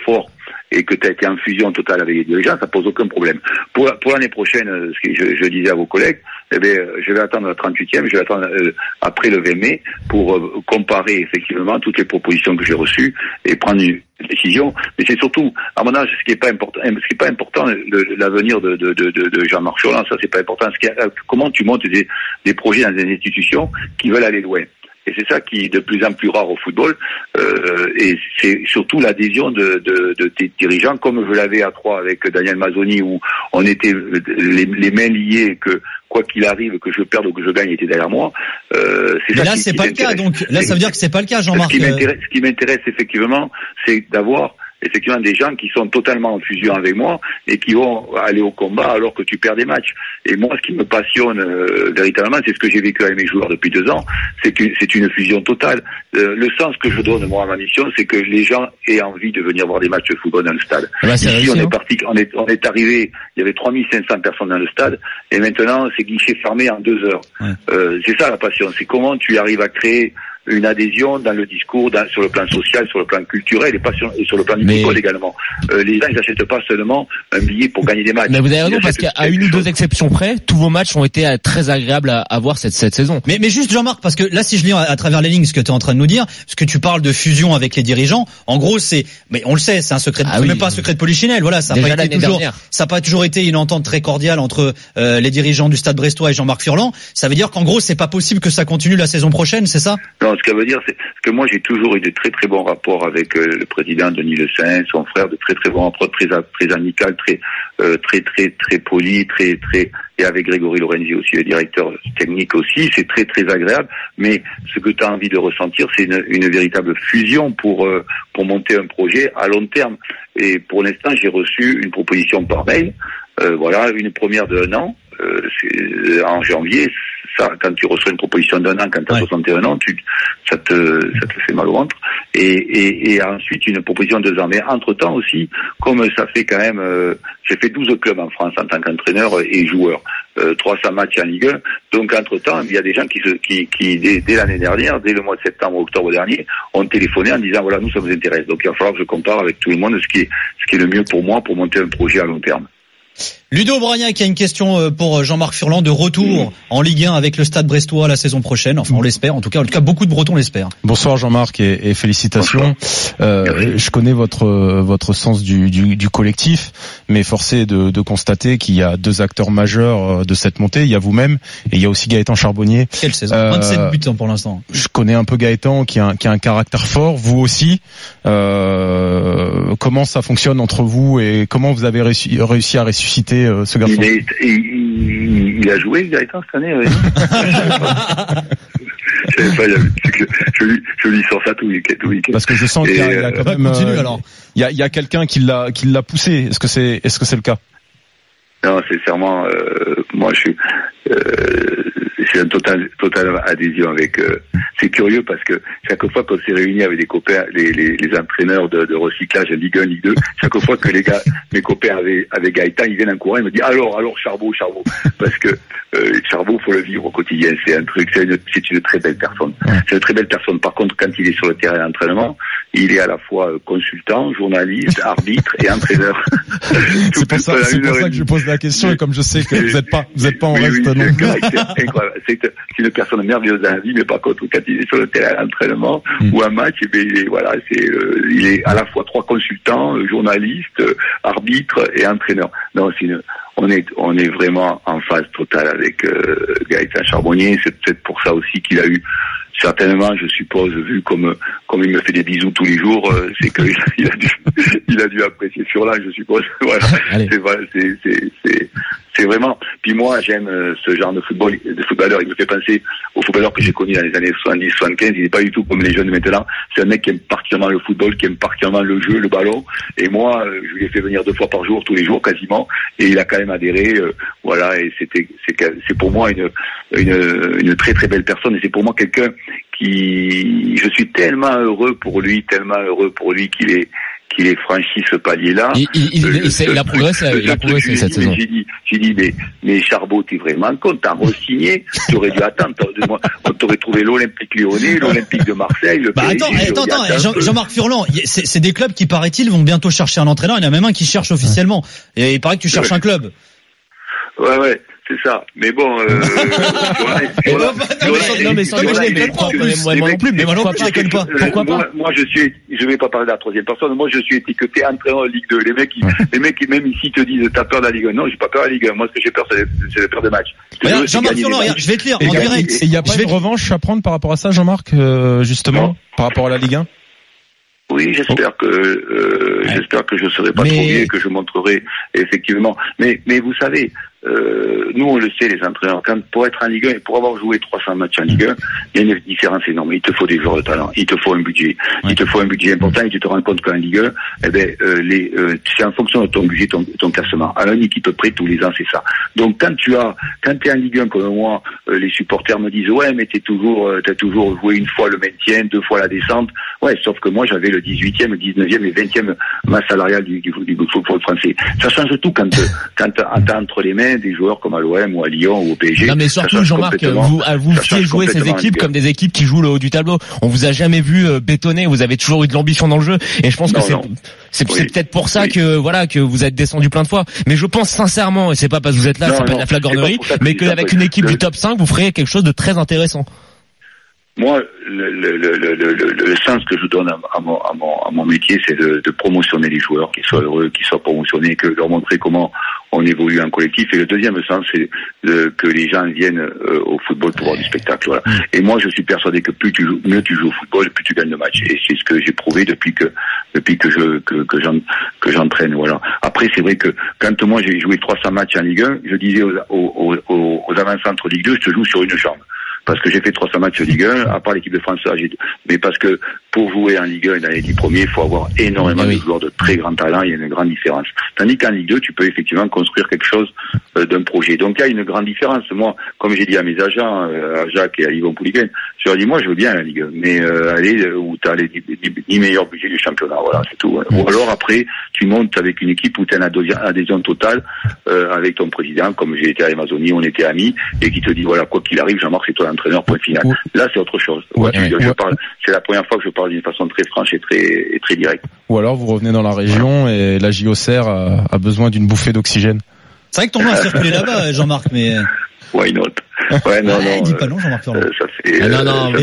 et que tu as été en fusion totale avec les dirigeants, ça pose aucun problème. Pour l'année prochaine, ce que je disais à vos collègues, je vais attendre la 38e, je vais attendre après le 20 mai pour comparer effectivement toutes les propositions que j'ai reçues et prendre une décision. Mais c'est surtout, à mon âge, ce qui est pas important, l'avenir de Jean-Marc Furlan, ça c'est pas important. Comment tu montes des projets dans des institutions qui veulent aller loin. Et c'est ça qui est de plus en plus rare au football, et c'est surtout l'adhésion de tes dirigeants, comme je l'avais à Troyes avec Daniel Mazzoni, où on était les mains liées, que quoi qu'il arrive, que je perde ou que je gagne, était derrière moi.
Mais là, c'est pas le cas, donc là, ça veut dire que c'est pas le cas, Jean-Marc.
Ce qui m'intéresse effectivement, c'est d'avoir effectivement des gens qui sont totalement en fusion avec moi et qui vont aller au combat alors que tu perds des matchs. Et moi, ce qui me passionne véritablement, c'est ce que j'ai vécu avec mes joueurs depuis 2 ans, c'est que c'est une fusion totale. Le sens que je donne moi à ma mission, c'est que les gens aient envie de venir voir des matchs de football dans le stade. Ici, on est arrivé, il y avait 3500 personnes dans le stade, et maintenant c'est guichet fermé en 2 heures. Ouais. C'est ça la passion, c'est comment tu arrives à créer une adhésion dans le discours, sur le plan social, sur le plan culturel et sur le plan du football également. Les gens, ils n'achètent pas seulement un billet pour gagner des matchs.
Mais vous avez raison, parce qu'à une ou deux exceptions près, tous vos matchs ont été très agréables à voir cette saison.
Mais juste Jean-Marc, parce que là, si je lis à travers les lignes ce que tu es en train de nous dire, ce que tu parles de fusion avec les dirigeants, en gros, mais on le sait, c'est un secret, même pas un secret de polichinelle. Voilà, ça n'a pas toujours été une entente très cordiale entre les dirigeants du Stade Brestois et Jean-Marc Furlan. Ça veut dire qu'en gros, c'est pas possible que ça continue la saison prochaine, c'est ça?
Non, ce que veut dire, c'est que moi j'ai toujours eu de très très bons rapports avec le président Denis Le Saint, son frère, de très très bons rapports, très amical, très poli, et avec Grégory Lorenzi aussi, le directeur technique aussi, c'est très très agréable. Mais ce que tu as envie de ressentir, c'est une véritable fusion pour monter un projet à long terme. Et pour l'instant, j'ai reçu une proposition par mail, une première de 1 an, en janvier. Ça, quand tu reçois une proposition d'1 an, quand tu as 61 ans, ça te fait mal au ventre. Et ensuite, une proposition de 2 ans. Mais entre-temps aussi, comme ça fait quand même, j'ai fait 12 clubs en France en tant qu'entraîneur et joueur, 300 matchs en Ligue 1. Donc, entre-temps, il y a des gens qui dès l'année dernière, dès le mois de septembre, octobre dernier, ont téléphoné en disant, voilà, nous, ça vous intéresse. Donc, il va falloir que je compare avec tout le monde ce qui est le mieux pour moi pour monter un projet à long terme.
Ludo Bragnac a une question pour Jean-Marc Furlan, de retour en Ligue 1 avec le Stade Brestois la saison prochaine. Enfin, on l'espère. En tout cas, beaucoup de Bretons l'espèrent.
Bonsoir Jean-Marc et félicitations. Je connais votre sens du collectif, mais forcé de constater qu'il y a 2 acteurs majeurs de cette montée. Il y a vous-même et il y a aussi Gaëtan Charbonnier.
Quelle saison, 27 buts pour l'instant.
Je connais un peu Gaëtan qui a un caractère fort. Vous aussi. Comment ça fonctionne entre vous et comment vous avez réussi à ressusciter ce garçon?
Il a joué Gaëtan cette année, oui. Je lui sors ça tout week-end.
Parce que je sens qu'il y a quand même il y a quelqu'un qui l'a poussé. Est-ce que c'est le cas?
Non, sincèrement, moi je suis un total adhésion avec. C'est curieux parce que chaque fois qu'on s'est réunis avec des copains, les entraîneurs de recyclage Ligue 1, Ligue 2, chaque fois que mes copains avec Gaëtan, ils viennent en courant, ils me disent alors Charbot, parce que Charbot, faut le vivre au quotidien. C'est un truc, c'est une très belle personne. C'est une très belle personne. Par contre, quand il est sur le terrain d'entraînement, il est à la fois consultant, journaliste, arbitre et entraîneur.
C'est pour ça que je pose la question, et comme je sais que vous êtes pas en reste non plus.
C'est incroyable. C'est une personne merveilleuse dans la vie, mais par contre, quand il est sur le terrain d'entraînement ou un match, il est à la fois 3 consultants, journaliste, arbitre et entraîneur. Non, on est vraiment en phase totale avec Gaëtan Charbonnier. C'est peut-être pour ça aussi qu'il a eu certainement, je suppose, vu comme il me fait des bisous tous les jours, c'est que il a dû apprécier Furlan, je suppose. Voilà. C'est vraiment. Puis moi, j'aime ce genre de footballeur. Il me fait penser au footballeur que j'ai connu dans les années 70, 75. Il n'est pas du tout comme les jeunes de maintenant. C'est un mec qui aime particulièrement le football, qui aime particulièrement le jeu, le ballon. Et moi, je lui ai fait venir 2 fois par jour, tous les jours quasiment. Et il a quand même adhéré. Et c'est pour moi une très très belle personne. Et c'est pour moi quelqu'un je suis tellement heureux pour lui qu'il qu'il ait franchi ce palier-là.
Il a progressé cette saison.
J'ai dit, mais Charbot, t'es vraiment con, t'as re-signé, tu aurais dû attendre. On t'aurait trouvé l'Olympique Lyonnais, l'Olympique de Marseille, le PSG.
Attends, Jean-Marc Furlan, c'est des clubs qui, paraît-il, vont bientôt chercher un entraîneur. Il y en a même un qui cherche officiellement. Et il paraît que tu cherches un club.
Ouais. C'est ça. Mais bon,
moi
je vais pas parler de la troisième personne. Moi, je suis étiqueté entraîneur de Ligue 2. Les mecs, même ici te disent, t'as peur de la Ligue 1. Non, j'ai pas peur de la Ligue 1. Moi, ce que j'ai peur, c'est la peur de match.
Jean-Marc Furlan, je vais te lire en direct.
Et il y a pas une revanche à prendre par rapport à ça, Jean-Marc, justement, par rapport à la Ligue 1?
Oui, j'espère que je serai pas trop vieux et que je montrerai effectivement. Mais vous savez, nous on le sait, les entraîneurs, pour être en Ligue 1 et pour avoir joué 300 matchs en Ligue 1, il y a une différence énorme. Il te faut des joueurs de talent, il te faut un budget, il te faut un budget important et tu te rends compte qu'en Ligue 1, c'est en fonction de ton budget, ton classement. Alors une équipe près tous les ans, c'est ça. Donc quand t'es en Ligue 1 comme moi, les supporters me disent ouais mais t'as toujours joué une fois le maintien, 2 fois la descente. Ouais, sauf que moi j'avais le 18e, le 19e et 20e masse salariale du football français. Ça change tout quand t'as entre les mains des joueurs comme à l'OM ou à Lyon ou au PSG.
Non mais surtout Jean-Marc, vous fiez jouer ces équipes comme des équipes qui jouent le haut du tableau. On vous a jamais vu bétonner, vous avez toujours eu de l'ambition dans le jeu et je pense que c'est peut-être pour ça que vous êtes descendu plein de fois. Mais je pense sincèrement, et c'est pas parce que vous êtes là, c'est pas de la flagornerie, mais qu'avec une équipe du top 5, vous ferez quelque chose de très intéressant.
Moi, le sens que je donne à mon métier, c'est de promotionner les joueurs, qu'ils soient heureux, qu'ils soient promotionnés, que leur montrer comment on évolue en collectif. Et le deuxième sens, c'est que les gens viennent au football pour voir du spectacle. Voilà. Et moi, je suis persuadé que mieux tu joues au football, plus tu gagnes de matchs. Et c'est ce que j'ai prouvé depuis que j'entraîne. Voilà. Après, c'est vrai que quand moi j'ai joué 300 matchs en Ligue 1, je disais aux avant-centres Ligue 2, je te joue sur une jambe. Parce que j'ai fait 300 matchs de Ligue 1, à part l'équipe de France, mais parce que pour jouer en Ligue 1 et dans les 10 premiers, il faut avoir énormément de joueurs de très grand talent, il y a une grande différence. Tandis qu'en Ligue 2, tu peux effectivement construire quelque chose d'un projet. Donc il y a une grande différence. Moi, comme j'ai dit à mes agents, à Jacques et à Yvon Pouliguen, je leur dis, moi je veux bien la Ligue 1, mais aller où tu as les 10 meilleurs budgets du championnat, voilà, c'est tout. Ou alors après, tu montes avec une équipe où tu as une adhésion totale avec ton président, comme j'ai été à l'Amazonie, on était amis, et qui te dit, voilà, quoi qu'il arrive, Jean-Marc, c'est toi l'entraîneur, point final. Là, c'est autre chose. Je parle, c'est la première fois que je parle d'une façon très franche et très directe.
Ou alors vous revenez dans la région et la JOCR a besoin d'une bouffée d'oxygène.
C'est vrai que ton nom a circulé là-bas, Jean-Marc, mais...
Why not? Ouais, non.
Dis pas non, Jean-Marc Furlan.
Ça fait,
on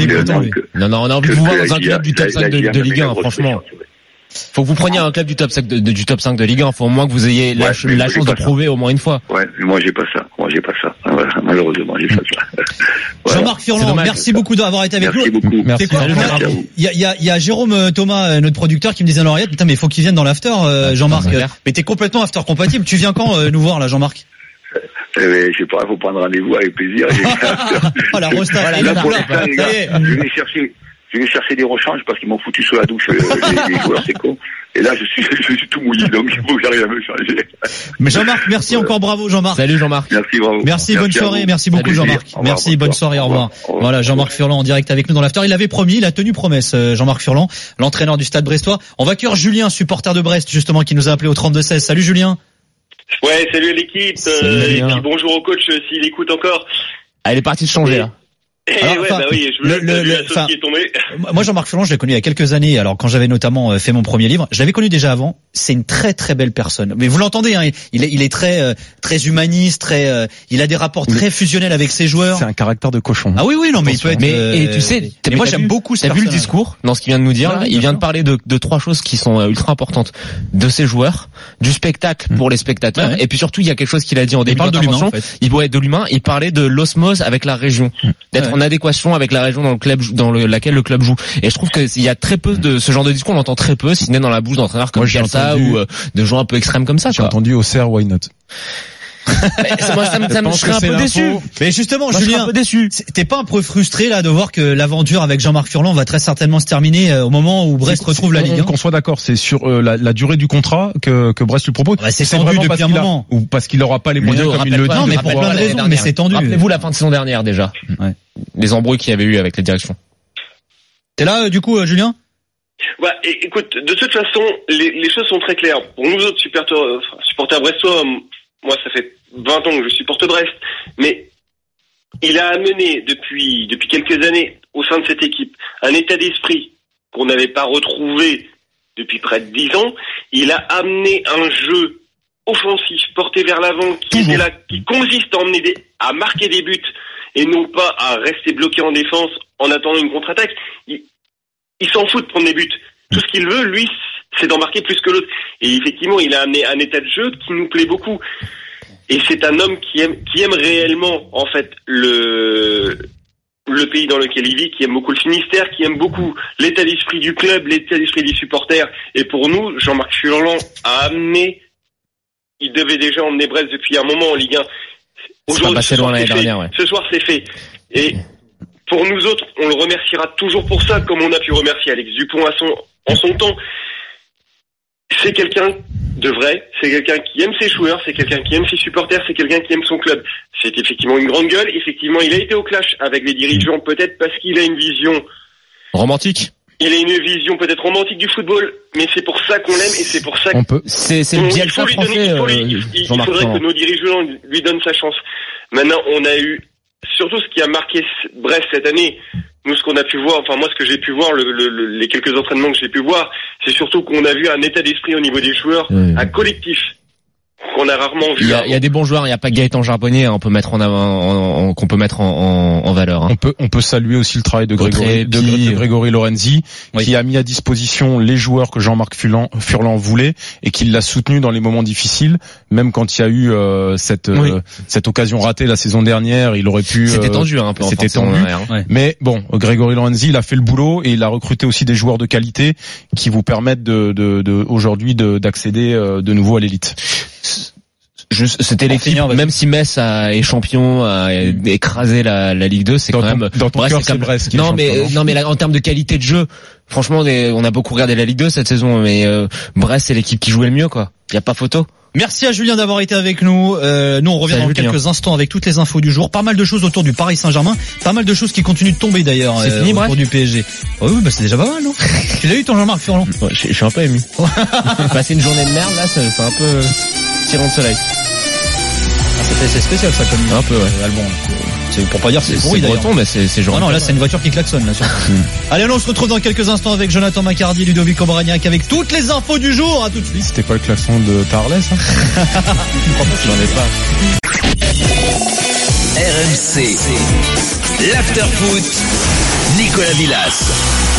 a envie de vous voir dans un club du top 5 de Ligue 1, franchement. Faut que vous preniez un club du top 5 de Ligue 1. Faut au moins que vous ayez la chance de prouver au moins une fois.
Ouais, mais moi j'ai pas ça. Voilà, malheureusement, j'ai pas ça.
Voilà. Jean-Marc Furlan, merci beaucoup d'avoir été avec nous.
Merci beaucoup.
Merci.
Il y a Jérôme Thomas, notre producteur, qui me disait à l'oreillette, putain, mais il faut qu'il vienne dans l'after, Jean-Marc. Mais t'es complètement after compatible. Tu viens quand nous voir là, Jean-Marc?
Je sais pas, faut prendre rendez-vous avec plaisir.
Oh la rosta.
Là, pour l'instant, les gars, je vais chercher des rechanges parce qu'ils m'ont foutu sous la douche les joueurs, c'est con. Et là, je suis tout mouillé, donc il faut que j'arrive à me changer.
Mais Jean-Marc, merci encore, bravo Jean-Marc.
Salut Jean-Marc.
Merci, bravo.
Merci, bonne soirée, merci beaucoup Jean-Marc. Merci, bonne soirée, au revoir. Voilà, Jean-Marc Furlan en direct avec nous dans l'after. Il avait promis, il a tenu promesse, Jean-Marc Furlan, l'entraîneur du Stade Brestois. On va accueillir Julien, supporter de Brest, justement, qui nous a appelé au 32-16. Salut Julien.
Ouais, salut à l'équipe. Et puis bonjour au coach s'il écoute encore.
Ah, il est parti de changer là.
Alors, ouais, bah oui, qui est tombé.
Moi, Jean-Marc Furlan, je l'ai connu il y a quelques années. Alors, quand j'avais notamment fait mon premier livre, je l'avais connu déjà avant. C'est une très très belle personne. Mais vous l'entendez, hein, il est très humaniste, il a des rapports très fusionnels avec ses joueurs.
C'est un caractère de cochon.
Ah oui, non, mais il peut être.
Et tu sais,
moi j'aime beaucoup.
T'as vu le discours dans ce qu'il vient de nous dire là? Il vient de parler de 3 choses qui sont ultra importantes: de ses joueurs, du spectacle pour les spectateurs, et puis surtout il y a quelque chose qu'il a dit en début d'intervention. Il parlait de l'humain. Il parlait de l'osmose avec la région, d'être en adéquation avec la région laquelle le club joue. Et je trouve qu'il y a très peu de ce genre de discours, on l'entend très peu, si ce n'est dans la bouche d'entraîneurs comme Bielsa ou de gens un peu extrêmes comme ça.
J'ai entendu Auxerre, why not?
Moi, ça me serait un peu déçu.
Mais justement, Julien, t'es pas un peu frustré là de voir que l'aventure avec Jean-Marc Furlan va très certainement se terminer au moment où Brest retrouve la Ligue 1?
Qu'on soit d'accord, c'est sur la durée du contrat que Brest lui propose.
C'est tendu depuis un moment.
Ou parce qu'il aura pas les moyens comme il le dit.
Non, mais pour plein de raisons, mais c'est tendu.
Rappelez-vous la fin de saison dernière déjà. Les embrouilles qu'il y avait eu avec les directions.
T'es là, du coup, Julien?
Écoute, de toute façon, les choses sont très claires. Pour nous autres supporters brestois, moi ça fait 20 ans que je supporte Brest, mais il a amené depuis quelques années au sein de cette équipe un état d'esprit qu'on n'avait pas retrouvé depuis près de 10 ans. Il a amené un jeu offensif porté vers l'avant qui consiste à marquer des buts et non pas à rester bloqué en défense en attendant une contre-attaque. Il s'en fout de prendre des buts. Tout ce qu'il veut, lui, c'est d'en marquer plus que l'autre. Et effectivement, il a amené un état de jeu qui nous plaît beaucoup. Et c'est un homme qui aime réellement, en fait, le pays dans lequel il vit, qui aime beaucoup le Finistère, qui aime beaucoup l'état d'esprit du club, l'état d'esprit des supporters. Et pour nous, Jean-Marc Furlan il devait déjà emmener Brest depuis un moment en Ligue 1. Aujourd'hui, ce soir, c'est fait. Et pour nous autres, on le remerciera toujours pour ça, comme on a pu remercier Alex Dupont en son temps. C'est quelqu'un de vrai, c'est quelqu'un qui aime ses joueurs, c'est quelqu'un qui aime ses supporters, c'est quelqu'un qui aime son club. C'est effectivement une grande gueule. Effectivement, il a été au clash avec les dirigeants, peut-être parce qu'il a une vision
romantique.
Il a une vision peut-être romantique du football, mais c'est pour ça qu'on l'aime et c'est pour ça
c'est le Bielsa français.
Il faudrait que nos dirigeants lui donnent sa chance. Maintenant, on a eu surtout ce qui a marqué Brest cette année. Nous, ce qu'on a pu voir, enfin moi, ce que j'ai pu voir, les quelques entraînements que j'ai pu voir, c'est surtout qu'on a vu un état d'esprit au niveau des joueurs, un collectif qu'on a rarement vu.
Il y a des bons joueurs, il n'y a pas Gaëtan Charbonnier, on peut mettre en avant, qu'on peut mettre en valeur. Hein.
On peut saluer aussi le travail de Grégory Lorenzi, qui a mis à disposition les joueurs que Jean-Marc Furlan voulait et qui l'a soutenu dans les moments difficiles, même quand il y a eu cette occasion ratée la saison dernière, il aurait pu.
C'était tendu un peu.
C'était tendu. Mais bon, Grégory Lorenzi, il a fait le boulot et il a recruté aussi des joueurs de qualité qui vous permettent aujourd'hui d'accéder de nouveau à l'élite.
C'était l'équipe, même si Metz est champion, a écrasé la Ligue 2, c'est quand même
dans ton cœur, c'est Brest qui est
non mais là, en termes de qualité de jeu, franchement, on a beaucoup regardé la Ligue 2 cette saison, mais Brest c'est l'équipe qui jouait le mieux, quoi. Il y a pas photo.
Merci à Julien d'avoir été avec nous. Nous on revient dans quelques instants avec toutes les infos du jour. Pas mal de choses autour du Paris Saint-Germain, pas mal de choses qui continuent de tomber d'ailleurs autour du PSG. Oh oui, c'est déjà pas mal, non? Tu l'as eu ton Jean-Marc Furlan?
Ouais, je suis un peu ému. Passer une journée de merde là, c'est un peu tirant de soleil.
C'est spécial ça comme
un peu
Albon. C'est pour pas dire c'est pourri d'ailleurs.
Mais c'est genre.
Non là c'est une voiture qui klaxonne là. Allez, on se retrouve dans quelques instants avec Jonathan Macardy, Ludovic Obraniak avec toutes les infos du jour. À tout de suite.
C'était pas le klaxon de Tarles ça?
Je crois pas, j'en ai pas.
RMC. L'afterfoot. Nicolas Villas.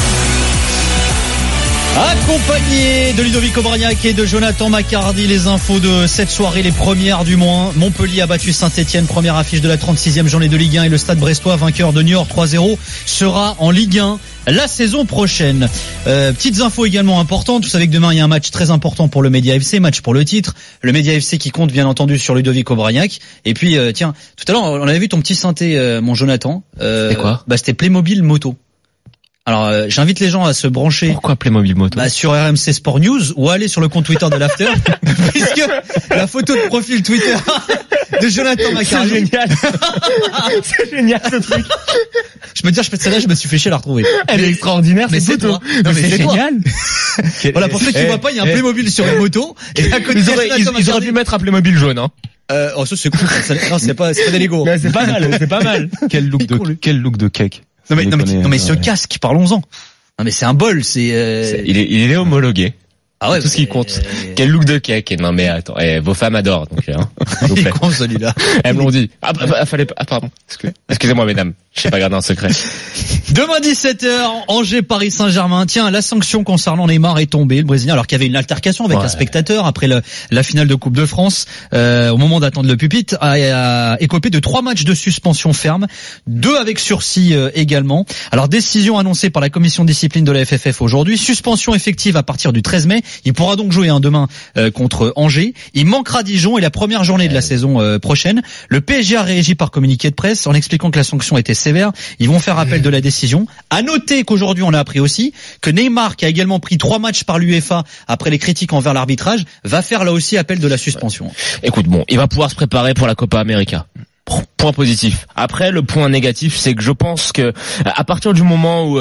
Accompagné de Ludovic Obraniak et de Jonathan Macardy, les infos de cette soirée, les premières du mois. Montpellier a battu Saint-Etienne, première affiche de la 36e journée de Ligue 1 et le Stade brestois, vainqueur de Niort 3-0, sera en Ligue 1 la saison prochaine. Petites infos également importantes. Vous savez que demain il y a un match très important pour le Média FC, match pour le titre. Le Média FC qui compte bien entendu sur Ludovic Obraniak. Et puis tiens, tout à l'heure on avait vu ton petit synthé, mon Jonathan.
C'était quoi?
C'était Playmobil Moto. Alors j'invite les gens à se brancher.
Pourquoi Playmobil Moto?
Sur RMC Sport News ou aller sur le compte Twitter de l'After puisque la photo de profil Twitter de Jonathan Macardy.
C'est génial. C'est génial ce truc.
Je peux te dire, celle-là, je me suis fait chier à la retrouver.
Elle est extraordinaire.
Mais c'est toi.
Non, mais c'est génial.
Voilà, pour ceux qui voient pas, il y a un Playmobil sur les motos. Et à côté
ils auraient pu mettre un Playmobil jaune, hein.
Ça c'est cool. Non, c'est pas des Lego.
Mais c'est pas mal, c'est pas mal.
Quel look de cake.
Non mais ce casque, parlons-en. Non mais c'est un bol, il
est homologué. Ah ouais, tout ce qui compte. Quel look de cake. Non mais attends, vos femmes adorent donc
il est con celui-là.
Elles me l'ont dit. Pardon. Excusez-moi mesdames, je sais pas garder un secret.
Demain 17h, Angers Paris Saint-Germain. Tiens, la sanction concernant Neymar est tombée, le Brésilien, alors qu'il y avait une altercation avec un spectateur après la finale de Coupe de France, au moment d'attendre le pupitre, a écopé de 3 matchs de suspension ferme, 2 avec sursis également. Alors décision annoncée par la commission de discipline de la FFF aujourd'hui, suspension effective à partir du 13 mai. Il pourra donc jouer demain contre Angers. Il manquera Dijon et la première journée de la saison prochaine. Le PSG a réagi par communiqué de presse en expliquant que la sanction était sévère. Ils vont faire appel de la décision. À noter qu'aujourd'hui on a appris aussi que Neymar, qui a également pris 3 matchs par l'UEFA après les critiques envers l'arbitrage, va faire là aussi appel de la suspension.
Écoute, bon, il va pouvoir se préparer pour la Copa América. Point positif. Après, le point négatif, c'est que je pense que à partir du moment où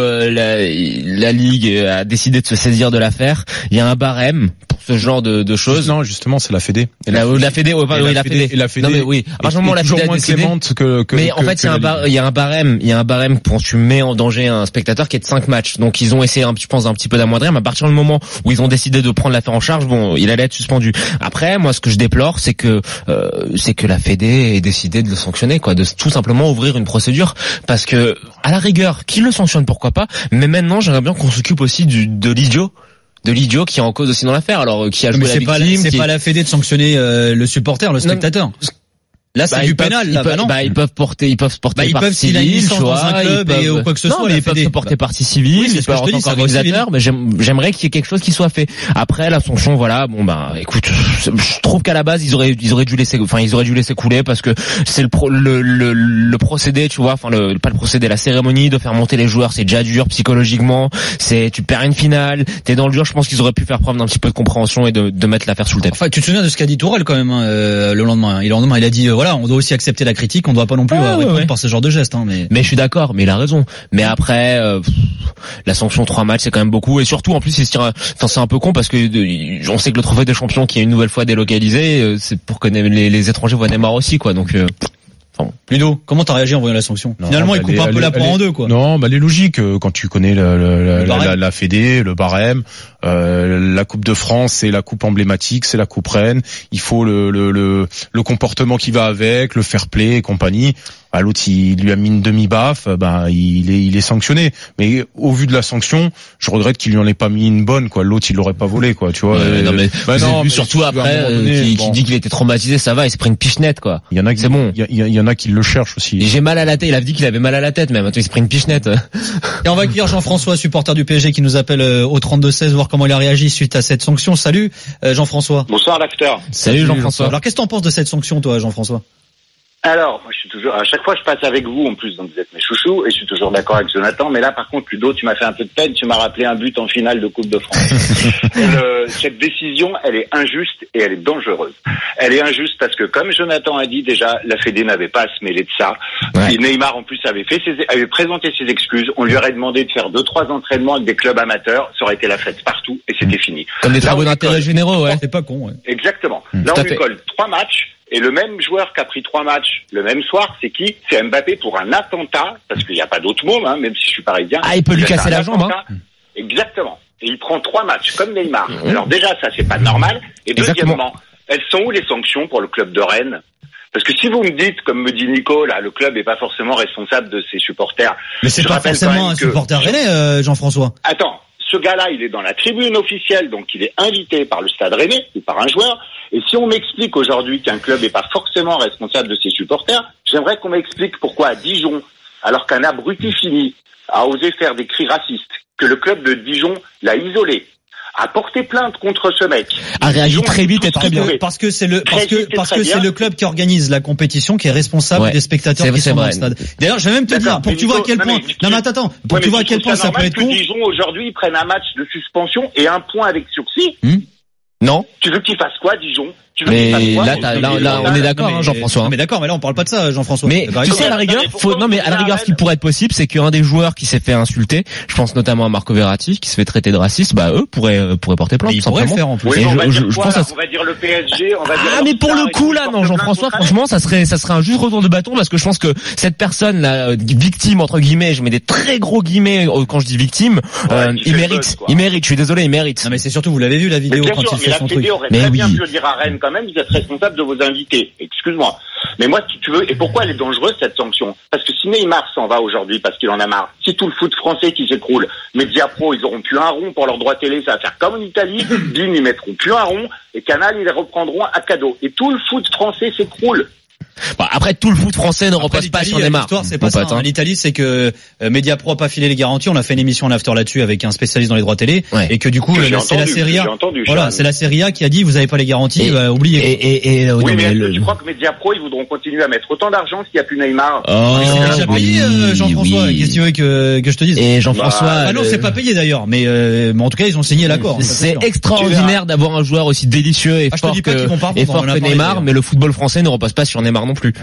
la Ligue a décidé de se saisir de l'affaire, il y a un barème pour ce genre de choses.
Non, justement, c'est la Fédé.
La Fédé, ouais, pardon, la Fédé.
Et la Fédé.
Non, mais oui. À partir du moment où la Fédé a décidé. Mais en fait, il y a un barème quand tu mets en danger un spectateur qui est de 5 matchs. Donc, ils ont essayé, je pense, un petit peu d'amoindrir, mais à partir du moment où ils ont décidé de prendre l'affaire en charge, bon, il allait être suspendu. Après, moi, ce que je déplore, c'est que la Fédé ait décidé de le sanctionner, quoi, de tout simplement ouvrir une procédure, parce que à la rigueur, qui le sanctionne, pourquoi pas, mais maintenant j'aimerais bien qu'on s'occupe aussi de l'idiot qui est en cause aussi dans l'affaire, alors qui a joué la victime.
C'est pas la Fédé de sanctionner le supporter, le spectateur. Là, c'est du pénal, là, non?
Ils peuvent se porter partie civile,
dans un club ou quoi que ce soit.
Ils peuvent se porter partie civile, ils peuvent être encore organisateurs, mais j'aimerais qu'il y ait quelque chose qui soit fait. Après, la sanction, voilà, bon, écoute, je trouve qu'à la base, ils auraient dû laisser couler, parce que c'est le procédé, tu vois, pas le procédé, la cérémonie de faire monter les joueurs, c'est déjà dur psychologiquement, tu perds une finale, t'es dans le dur, je pense qu'ils auraient pu faire preuve d'un petit peu de compréhension et de mettre l'affaire sous le tapis.
Enfin, tu te souviens de ce qu'a dit Tourelle, quand même, le lendemain. Il a dit, voilà, on doit aussi accepter la critique, on doit pas non plus répondre par ce genre de geste, mais
je suis d'accord, mais il a raison. Mais après, la sanction 3 matchs, c'est quand même beaucoup, et surtout, en plus, c'est un peu con, parce que on sait que le trophée des champions qui est une nouvelle fois délocalisé, c'est pour que les étrangers voient Neymar aussi, quoi, donc,
Ludo, comment t'as réagi en voyant la sanction? Finalement, il coupe un peu la poire en deux, quoi.
Non, les logiques, quand tu connais la Fédé, le barème, la Coupe de France, c'est la coupe emblématique, c'est la coupe reine. Il faut le comportement qui va avec, le fair play et compagnie. L'autre, il lui a mis une demi-baffe, il est sanctionné. Mais au vu de la sanction, je regrette qu'il lui en ait pas mis une bonne, quoi. L'autre, il l'aurait pas volé, quoi, tu vois.
Mais surtout après, qui dit qu'il était traumatisé, ça va, il se prend une pichenette, quoi.
Il y en a,
c'est bon.
Il y en a qui le cherchent aussi.
J'ai mal à la tête, il a dit qu'il avait mal à la tête, mais maintenant il se prend une pichenette.
Et on va accueillir Jean-François, supporter du PSG, qui nous appelle au 32-16, voir comment il a réagi suite à cette sanction. Salut, Jean-François.
Bonsoir, l'acteur.
Salut, Jean-François. Alors, qu'est-ce que t'en penses de cette sanction, toi, Jean-François?
Alors, moi, je suis toujours, à chaque fois, je passe avec vous, en plus, donc vous êtes mes chouchous, et je suis toujours d'accord avec Jonathan, mais là, par contre, Ludo, tu m'as fait un peu de peine, tu m'as rappelé un but en finale de Coupe de France. Cette décision, elle est injuste et elle est dangereuse. Elle est injuste parce que, comme Jonathan a dit, déjà, la Fédé n'avait pas à se mêler de ça. Ouais. Et Neymar, en plus, avait présenté ses excuses. On lui aurait demandé de faire 2-3 entraînements avec des clubs amateurs. Ça aurait été la fête partout et c'était fini.
Comme des travaux d'intérêt généraux, ouais.
C'est pas con, ouais.
Exactement. Là, on lui colle 3 matchs. Et le même joueur qui a pris 3 matchs le même soir, c'est qui? C'est Mbappé pour un attentat, parce qu'il n'y a pas d'autre mot, même si je suis parisien.
Ah, il peut lui casser la jambe,
Exactement. Et il prend 3 matchs, comme Neymar. Alors déjà, ça, c'est pas normal. Et deuxièmement, elles sont où les sanctions pour le club de Rennes? Parce que si vous me dites, comme me dit Nico, là, le club est pas forcément responsable de ses supporters.
Mais c'est pas forcément un supporter rennais, Jean-François.
Attends. Ce gars-là, il est dans la tribune officielle, donc il est invité par le Stade Rennais ou par un joueur. Et si on m'explique aujourd'hui qu'un club n'est pas forcément responsable de ses supporters, j'aimerais qu'on m'explique pourquoi à Dijon, alors qu'un abruti fini a osé faire des cris racistes, que le club de Dijon l'a isolé, a porté plainte contre ce mec.
A réagi très vite et très bien. Parce que c'est le club qui organise la compétition, qui est responsable des spectateurs qui sont dans le stade. D'ailleurs, je vais même te dire, pour que tu vois à quel point, pour que tu vois à quel point ça peut être con.
Dijon aujourd'hui, ils prennent un match de suspension et 1 point avec sursis.
Non.
Tu veux qu'il fasse quoi, Dijon?
Mais là, on est d'accord, Jean-François.
Mais d'accord, mais là, on parle pas de ça, Jean-François.
Mais tu sais, à la rigueur, ce qui pourrait être possible, c'est qu'un des joueurs qui s'est fait insulter, je pense notamment à Marco Verratti, qui se fait traiter de raciste, eux pourraient porter plainte.
Ils pourraient le faire en plus.
Oui, on va dire le PSG, on va dire.
Ah, mais pour le coup, là, non, Jean-François, franchement, ça serait un juste retour de bâton, parce que je pense que cette personne, là, victime, entre guillemets, je mets des très gros guillemets quand je dis victime, il mérite, je suis désolé, il mérite.
Non, mais c'est surtout, vous l'avez vu, la vidéo, quand il fait son truc.
Mais oui. Pu le dire à Rennes quand même, vous êtes responsable de vos invités. Excuse-moi. Mais moi, si tu veux, et pourquoi elle est dangereuse, cette sanction? Parce que si Neymar s'en va aujourd'hui parce qu'il en a marre, si tout le foot français qui s'écroule, Mediapro, ils auront plus un rond pour leurs droits télé, ça va faire comme en Italie, BIN, ils mettront plus un rond, et Canal, ils les reprendront à cadeau. Et tout le foot français s'écroule.
Bon, après, tout le foot français ne repose pas sur Neymar.
L'histoire, c'est pas ça. L'Italie, c'est que Mediapro a pas filé les garanties. On a fait une émission en after là-dessus avec un spécialiste dans les droits télé, et que du coup, c'est la Serie A. Voilà, c'est la Serie A qui a dit vous avez pas les garanties, oubliez.
Oui, mais est-ce que tu crois que Mediapro, ils voudront continuer à mettre autant d'argent s'il n'y a plus Neymar?
C'est déjà payé, Jean-François. Qu'est-ce que tu veux que je te dise?
Et Jean-François.
Non, c'est pas payé d'ailleurs, mais en tout cas, ils ont signé l'accord.
C'est extraordinaire d'avoir un joueur aussi délicieux et fort que Neymar, mais le football français ne repose pas sur Neymar non plus.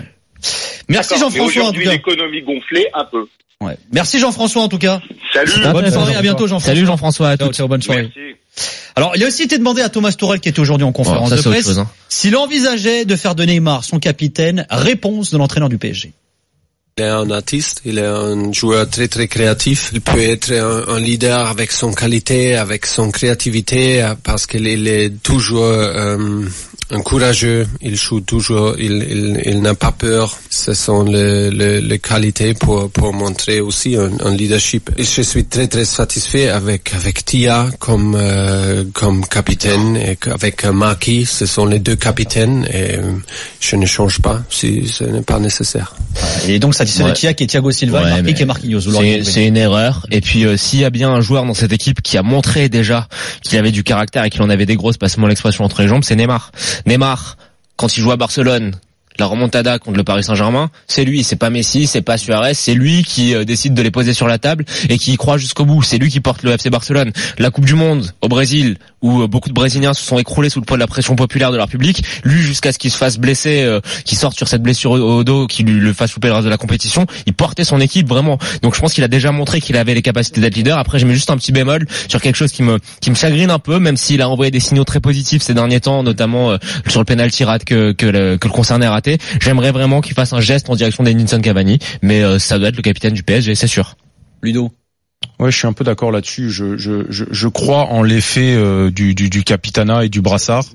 Merci Jean-François.
Mais aujourd'hui, l'économie gonflée un peu.
Ouais. Merci Jean-François en tout cas.
Salut.
Bonne soirée, à bientôt Jean-François.
Salut Jean-François.
Ciao, bonne soirée.
Merci.
Alors, il a aussi été demandé à Thomas Tuchel, qui était aujourd'hui en conférence de presse, s'il envisageait de faire de Neymar son capitaine. Réponse de l'entraîneur du PSG.
Il est un artiste, il est un joueur très très créatif. Il peut être un leader avec son qualité, avec son créativité, parce qu'il est toujours un courageux. Il joue toujours, il n'a pas peur. Ce sont les qualités pour montrer aussi un leadership. Et je suis très très satisfait avec Tia comme capitaine et avec Marquis. Ce sont les deux capitaines et je ne change pas si ce n'est pas nécessaire.
Et donc satisfait de Tia qui est Thiago Silva, Marquis qui est Marquinhos.
C'est une erreur. Et puis s'il y a bien un joueur dans cette équipe qui a montré déjà qu'il avait du caractère et qu'il en avait des grosses, passez-moi l'expression, entre les jambes, c'est Neymar. Neymar, quand il joue à Barcelone, la remontada contre le Paris Saint-Germain, c'est lui, c'est pas Messi, c'est pas Suarez, c'est lui qui décide de les poser sur la table et qui y croit jusqu'au bout. C'est lui qui porte le FC Barcelone. La Coupe du Monde au Brésil, où beaucoup de Brésiliens se sont écroulés sous le poids de la pression populaire de leur public, lui jusqu'à ce qu'il se fasse blesser, qu'il sorte sur cette blessure au dos, qui lui le fasse louper le reste de la compétition, il portait son équipe vraiment. Donc je pense qu'il a déjà montré qu'il avait les capacités d'être leader. Après je mets juste un petit bémol sur quelque chose qui me chagrine un peu, même s'il a envoyé des signaux très positifs ces derniers temps, notamment sur le penalty rate que le concerné a raté. J'aimerais vraiment qu'il fasse un geste en direction d'Edinson Cavani, mais ça doit être le capitaine du PSG, c'est sûr.
Ludo.
Ouais, je suis un peu d'accord là-dessus. Je crois en l'effet du capitanat et du brassard.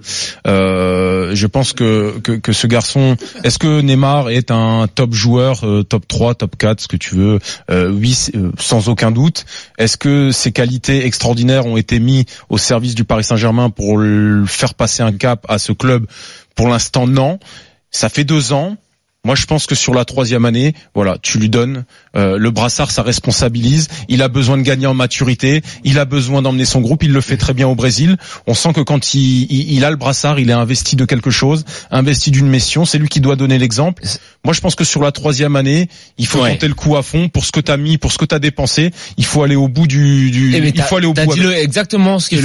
Je pense que ce garçon, est-ce que Neymar est un top joueur, top 3, top 4, ce que tu veux, oui, sans aucun doute. Est-ce que ses qualités extraordinaires ont été mises au service du Paris Saint-Germain pour faire passer un cap à ce club? Pour l'instant, non. Ça fait 2 ans. Moi, je pense que sur la 3e année, voilà, tu lui donnes le brassard, ça responsabilise. Il a besoin de gagner en maturité. Il a besoin d'emmener son groupe. Il le fait très bien au Brésil. On sent que quand il a le brassard, il est investi de quelque chose, investi d'une mission. C'est lui qui doit donner l'exemple. Moi, je pense que sur la 3e année, il faut tenter le coup à fond pour ce que t'as mis, pour ce que t'as dépensé. Il faut aller au bout il faut aller au bout.
T'as dit exactement ce qui est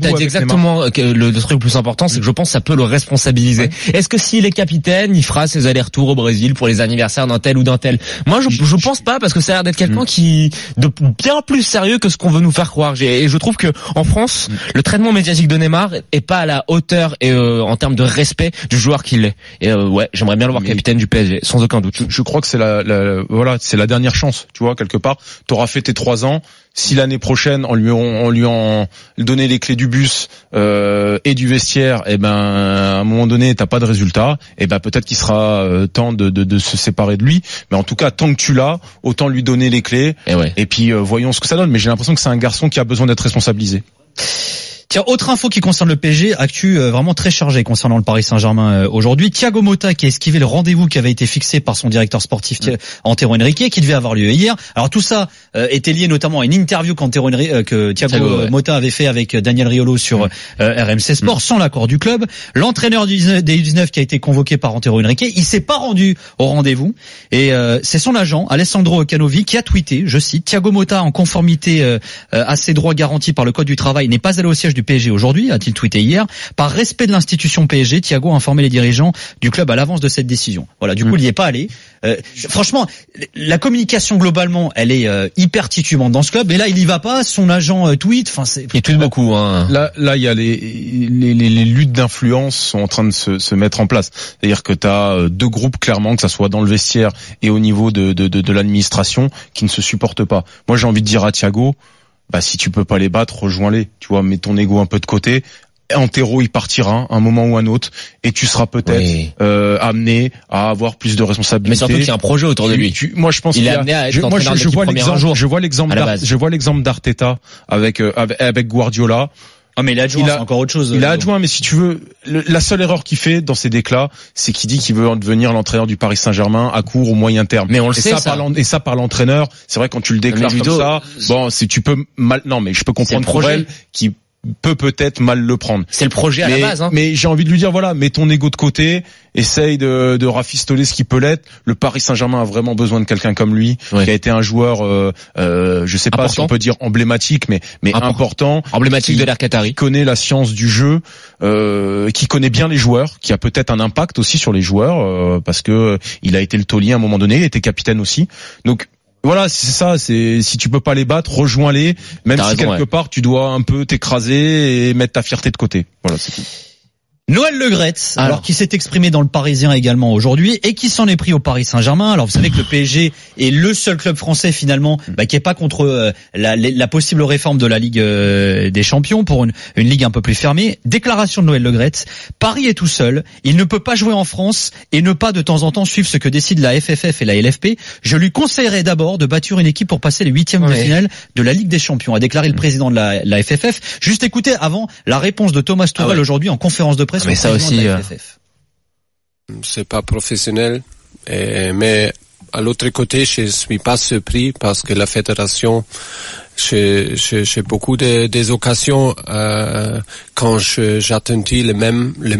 le truc le plus important, c'est que je pense que ça peut le responsabiliser. Ouais. Est-ce que s'il est capitaine, il fera ses allers-retours au Brésil pour les anniversaires d'un tel ou d'un tel? Moi, je pense pas, parce que ça a l'air d'être quelqu'un qui de bien plus sérieux que ce qu'on veut nous faire croire. Et je trouve que en France, le traitement médiatique de Neymar est pas à la hauteur et en termes de respect du joueur qu'il est. Et j'aimerais bien le voir capitaine du PSG, sans aucun doute.
Je crois que c'est c'est la dernière chance, tu vois, quelque part. T'auras fait tes 3 ans. Si l'année prochaine on lui en donné les clés du bus et du vestiaire, et à un moment donné t'as pas de résultat, et peut-être qu'il sera temps de se séparer de lui. Mais en tout cas, tant que tu l'as, autant lui donner les clés. Et puis voyons ce que ça donne. Mais j'ai l'impression que c'est un garçon qui a besoin d'être responsabilisé.
Tiens, autre info qui concerne le PSG, actu vraiment très chargée concernant le Paris Saint-Germain aujourd'hui. Thiago Motta qui a esquivé le rendez-vous qui avait été fixé par son directeur sportif Antero Henrique, qui devait avoir lieu hier. Alors tout ça était lié notamment à une interview que Thiago Motta avait fait avec Daniel Riolo sur RMC Sport sans l'accord du club. L'entraîneur des U19 qui a été convoqué par Antero Henrique, il s'est pas rendu au rendez-vous et c'est son agent Alessandro Canovi qui a tweeté, je cite: Thiago Motta, en conformité à ses droits garantis par le code du travail, n'est pas allé au siège du PSG aujourd'hui, a-t-il tweeté hier. Par respect de l'institution PSG, Thiago a informé les dirigeants du club à l'avance de cette décision. Voilà, du coup, il n'y est pas allé. Franchement, la communication globalement, elle est hyper titubante dans ce club. Et là, il y va pas. Son agent tweet. Enfin,
il tweet beaucoup. Hein.
Là, il y a les luttes d'influence sont en train de se mettre en place. C'est-à-dire que tu as 2 groupes clairement, que ça soit dans le vestiaire et au niveau de l'administration, qui ne se supportent pas. Moi, j'ai envie de dire à Thiago, si tu peux pas les battre, rejoins-les. Tu vois, mets ton ego un peu de côté. Antero, il partira un moment ou un autre, et tu seras peut-être amené à avoir plus de responsabilités.
Mais surtout qu'il y a un projet autour de lui.
Moi, je pense
qu'il est amené à être entraîneur de l'équipe premier un jour.
Je vois l'exemple d'Arteta avec Guardiola.
Ah, mais il est adjoint, c'est encore autre chose.
Il est adjoint, mais si tu veux, la seule erreur qu'il fait dans ses déclats, c'est qu'il dit qu'il veut devenir l'entraîneur du Paris Saint-Germain à court ou moyen terme.
Mais on le sait, ça.
Et ça par l'entraîneur, c'est vrai, quand tu le déclares comme ça, tu peux mal, non, mais je peux comprendre pour elle qui peut-être mal le prendre.
C'est le projet à la base, hein.
Mais j'ai envie de lui dire, voilà, mets ton ego de côté, essaye de rafistoler ce qui peut l'être. Le Paris Saint-Germain a vraiment besoin de quelqu'un comme lui, qui a été un joueur, je sais pas
important.
si on peut dire emblématique, mais important.
Emblématique de l'ère qatari.
Qui connaît la science du jeu, qui connaît bien les joueurs, qui a peut-être un impact aussi sur les joueurs, parce que il a été le taulier à un moment donné, il était capitaine aussi. Donc, voilà, c'est ça, si tu peux pas les battre, rejoins-les, même si quelque part tu dois un peu t'écraser et mettre ta fierté de côté. Voilà, c'est tout.
Noël Le Graët, alors qui s'est exprimé dans le Parisien également aujourd'hui et qui s'en est pris au Paris Saint-Germain. Alors vous savez que le PSG est le seul club français finalement qui est pas contre la possible réforme de la Ligue des Champions pour une ligue un peu plus fermée. Déclaration de Noël Le Graët: Paris est tout seul, il ne peut pas jouer en France et ne pas de temps en temps suivre ce que décident la FFF et la LFP. Je lui conseillerais d'abord de bâtir une équipe pour passer les huitièmes de finale de la Ligue des Champions, a déclaré le président de la FFF. Juste écoutez avant la réponse de Thomas Tuchel aujourd'hui en conférence de presse.
Mais ça aussi,
c'est pas professionnel. Mais à l'autre côté, je suis pas surpris parce que la fédération, j'ai beaucoup des occasions quand j'attendais les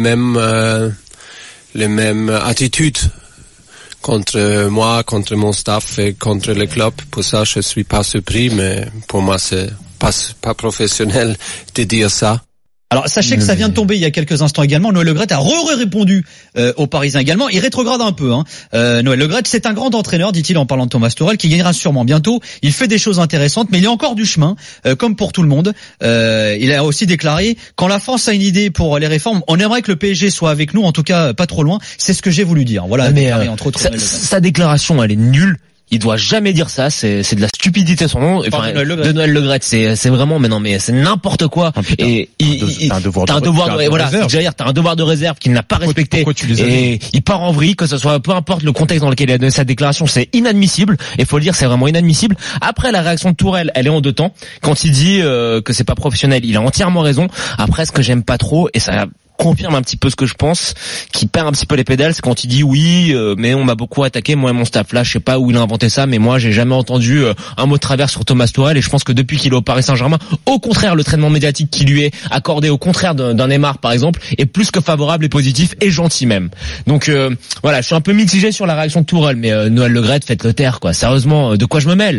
mêmes attitudes contre moi, contre mon staff et contre le club. Pour ça, je suis pas surpris, mais pour moi, c'est pas professionnel de dire ça.
Alors sachez que ça vient de tomber il y a quelques instants également. Noël Le Graët a répondu aux Parisiens également. Il rétrograde un peu. Noël Le Graët, c'est un grand entraîneur, dit-il en parlant de Thomas Tuchel, qui gagnera sûrement bientôt. Il fait des choses intéressantes, mais il y a encore du chemin, comme pour tout le monde. Il a aussi déclaré: quand la France a une idée pour les réformes, on aimerait que le PSG soit avec nous, en tout cas pas trop loin. C'est ce que j'ai voulu dire. Voilà.
Mais
entre autres,
sa déclaration, elle est nulle. Il doit jamais dire ça, c'est de la stupidité son nom. Enfin, de Noël Le Graët, c'est vraiment, mais c'est n'importe quoi. Et t'as un devoir de réserve qu'il n'a pas respecté. Et il part en vrille, que ce soit peu importe le contexte dans lequel il a donné sa déclaration, c'est inadmissible. Et faut le dire, c'est vraiment inadmissible. Après, la réaction de Tourelle, elle est en deux temps. Quand il dit que c'est pas professionnel, il a entièrement raison. Après, ce que j'aime pas trop, et ça confirme un petit peu ce que je pense, qui perd un petit peu les pédales, c'est quand il dit oui, mais on m'a beaucoup attaqué, moi et mon staff. Là, je sais pas où il a inventé ça, mais moi j'ai jamais entendu un mot de travers sur Thomas Tuchel, et je pense que depuis qu'il est au Paris Saint-Germain, au contraire, le traitement médiatique qui lui est accordé, au contraire d'un Neymar par exemple, est plus que favorable et positif et gentil même. Donc voilà, je suis un peu mitigé sur la réaction de Tuchel, mais Noël Le Graët, faites-le taire, quoi. Sérieusement, de quoi je me mêle?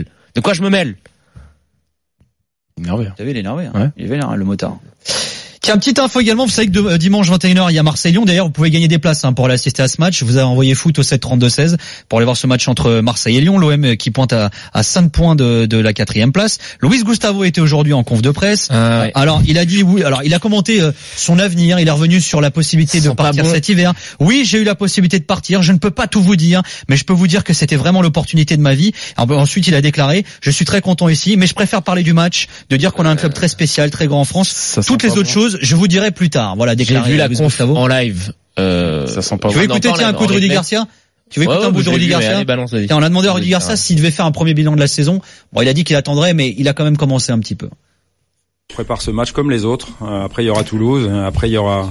Énervé.
Vous savez, il est énervé, hein. Il est vénère, le motard. Tiens, petite info également, vous savez que dimanche 21h, il y a Marseille-Lyon. D'ailleurs, vous pouvez gagner des places pour aller assister à ce match. Vous avez envoyé foot au 7-32-16 pour aller voir ce match entre Marseille et Lyon. L'OM qui pointe à 5 points de la 4e place. Luis Gustavo était aujourd'hui en conf de presse. Ouais. Alors, il a dit oui. Alors, il a commenté son avenir. Il est revenu sur la possibilité de partir cet hiver. Oui, j'ai eu la possibilité de partir. Je ne peux pas tout vous dire, mais je peux vous dire que c'était vraiment l'opportunité de ma vie. Ensuite, il a déclaré: je suis très content ici, mais je préfère parler du match, de dire qu'on a un club très spécial, très grand en France. Toutes les autres choses, je vous dirai plus tard. Voilà, déclaré.
J'ai vu la conf en live. Ça
sent pas. Tu veux écouter un coup de Rudy Garcia? Tu veux écouter un bout de Rudy Garcia? On a demandé à Rudy Garcia s'il devait faire un premier bilan de la saison. Bon, il a dit qu'il attendrait, mais il a quand même commencé un petit peu.
Je prépare ce match comme les autres. Après, il y aura Toulouse. Après, il y aura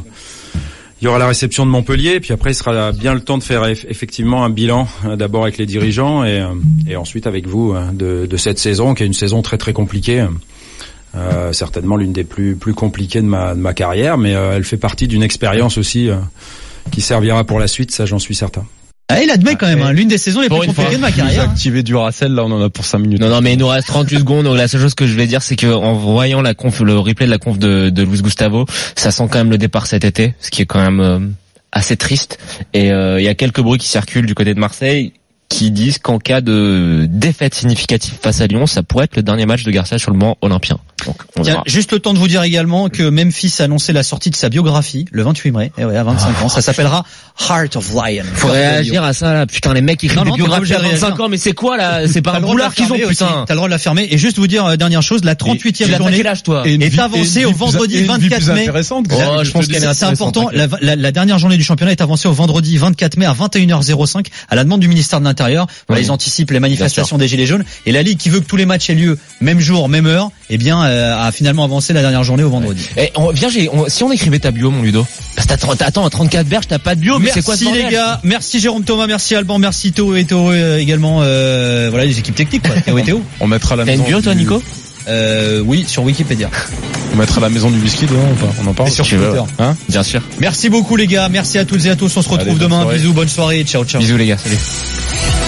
la réception de Montpellier. Puis après, il sera bien le temps de faire effectivement un bilan, d'abord avec les dirigeants et ensuite avec vous de cette saison, qui est une saison très très compliquée. Certainement l'une des plus compliquées de ma carrière, mais elle fait partie d'une expérience aussi qui servira pour la suite, ça j'en suis certain.
Ah, il admet quand même, l'une des saisons les plus compliquées de ma carrière.
Activer du Racel, là on en a pour 5 minutes.
Non, mais il nous reste 38 secondes, donc la seule chose que je vais dire, c'est que en voyant le replay de la conf de Luis Gustavo, ça sent quand même le départ cet été, ce qui est quand même assez triste. Et il y a quelques bruits qui circulent du côté de Marseille, qui disent qu'en cas de défaite significative face à Lyon, ça pourrait être le dernier match de Garcia sur le banc olympien. Donc,
tiens, juste le temps de vous dire également que Memphis a annoncé la sortie de sa biographie le 28 mai, à 25 ans. Ça s'appellera Heart of Lion.
Faut réagir à ça, là. Putain, les mecs qui écrivent des biographies à 25 ans, mais c'est quoi, là? C'est pas un boulard qu'ils ont, putain.
T'as le droit de la fermer. Et juste vous dire, dernière chose, la 38e journée est avancée au vendredi 24 mai.
Oh, je pense qu'elle est
assez important. La dernière journée du championnat est avancée au vendredi 24 mai à 21h05 à la demande du ministère de l'Intérieur. Voilà, ils anticipent les manifestations des Gilets jaunes. Et la Ligue, qui veut que tous les matchs aient lieu même jour, même heure, eh bien, a finalement avancé la dernière journée au vendredi.
Et si on écrivait ta bio, mon Ludo. Parce que attends, à 34 berges, t'as pas de bio, mais c'est quoi ce
bordel? Merci les gars, merci Jérôme Thomas, merci Alban, merci Théo et Théo également, voilà, les équipes techniques, quoi. Théo et Théo.
On mettra la
T'as une bio, toi, Nico?
Oui, sur Wikipédia.
On mettra la maison du whisky dedans ou pas? On en parle?
Et sur Twitter.
Hein?
Bien sûr.
Merci beaucoup les gars, merci à toutes et à tous, on se retrouve demain, bisous, bonne soirée, ciao ciao.
Bisous les gars, salut.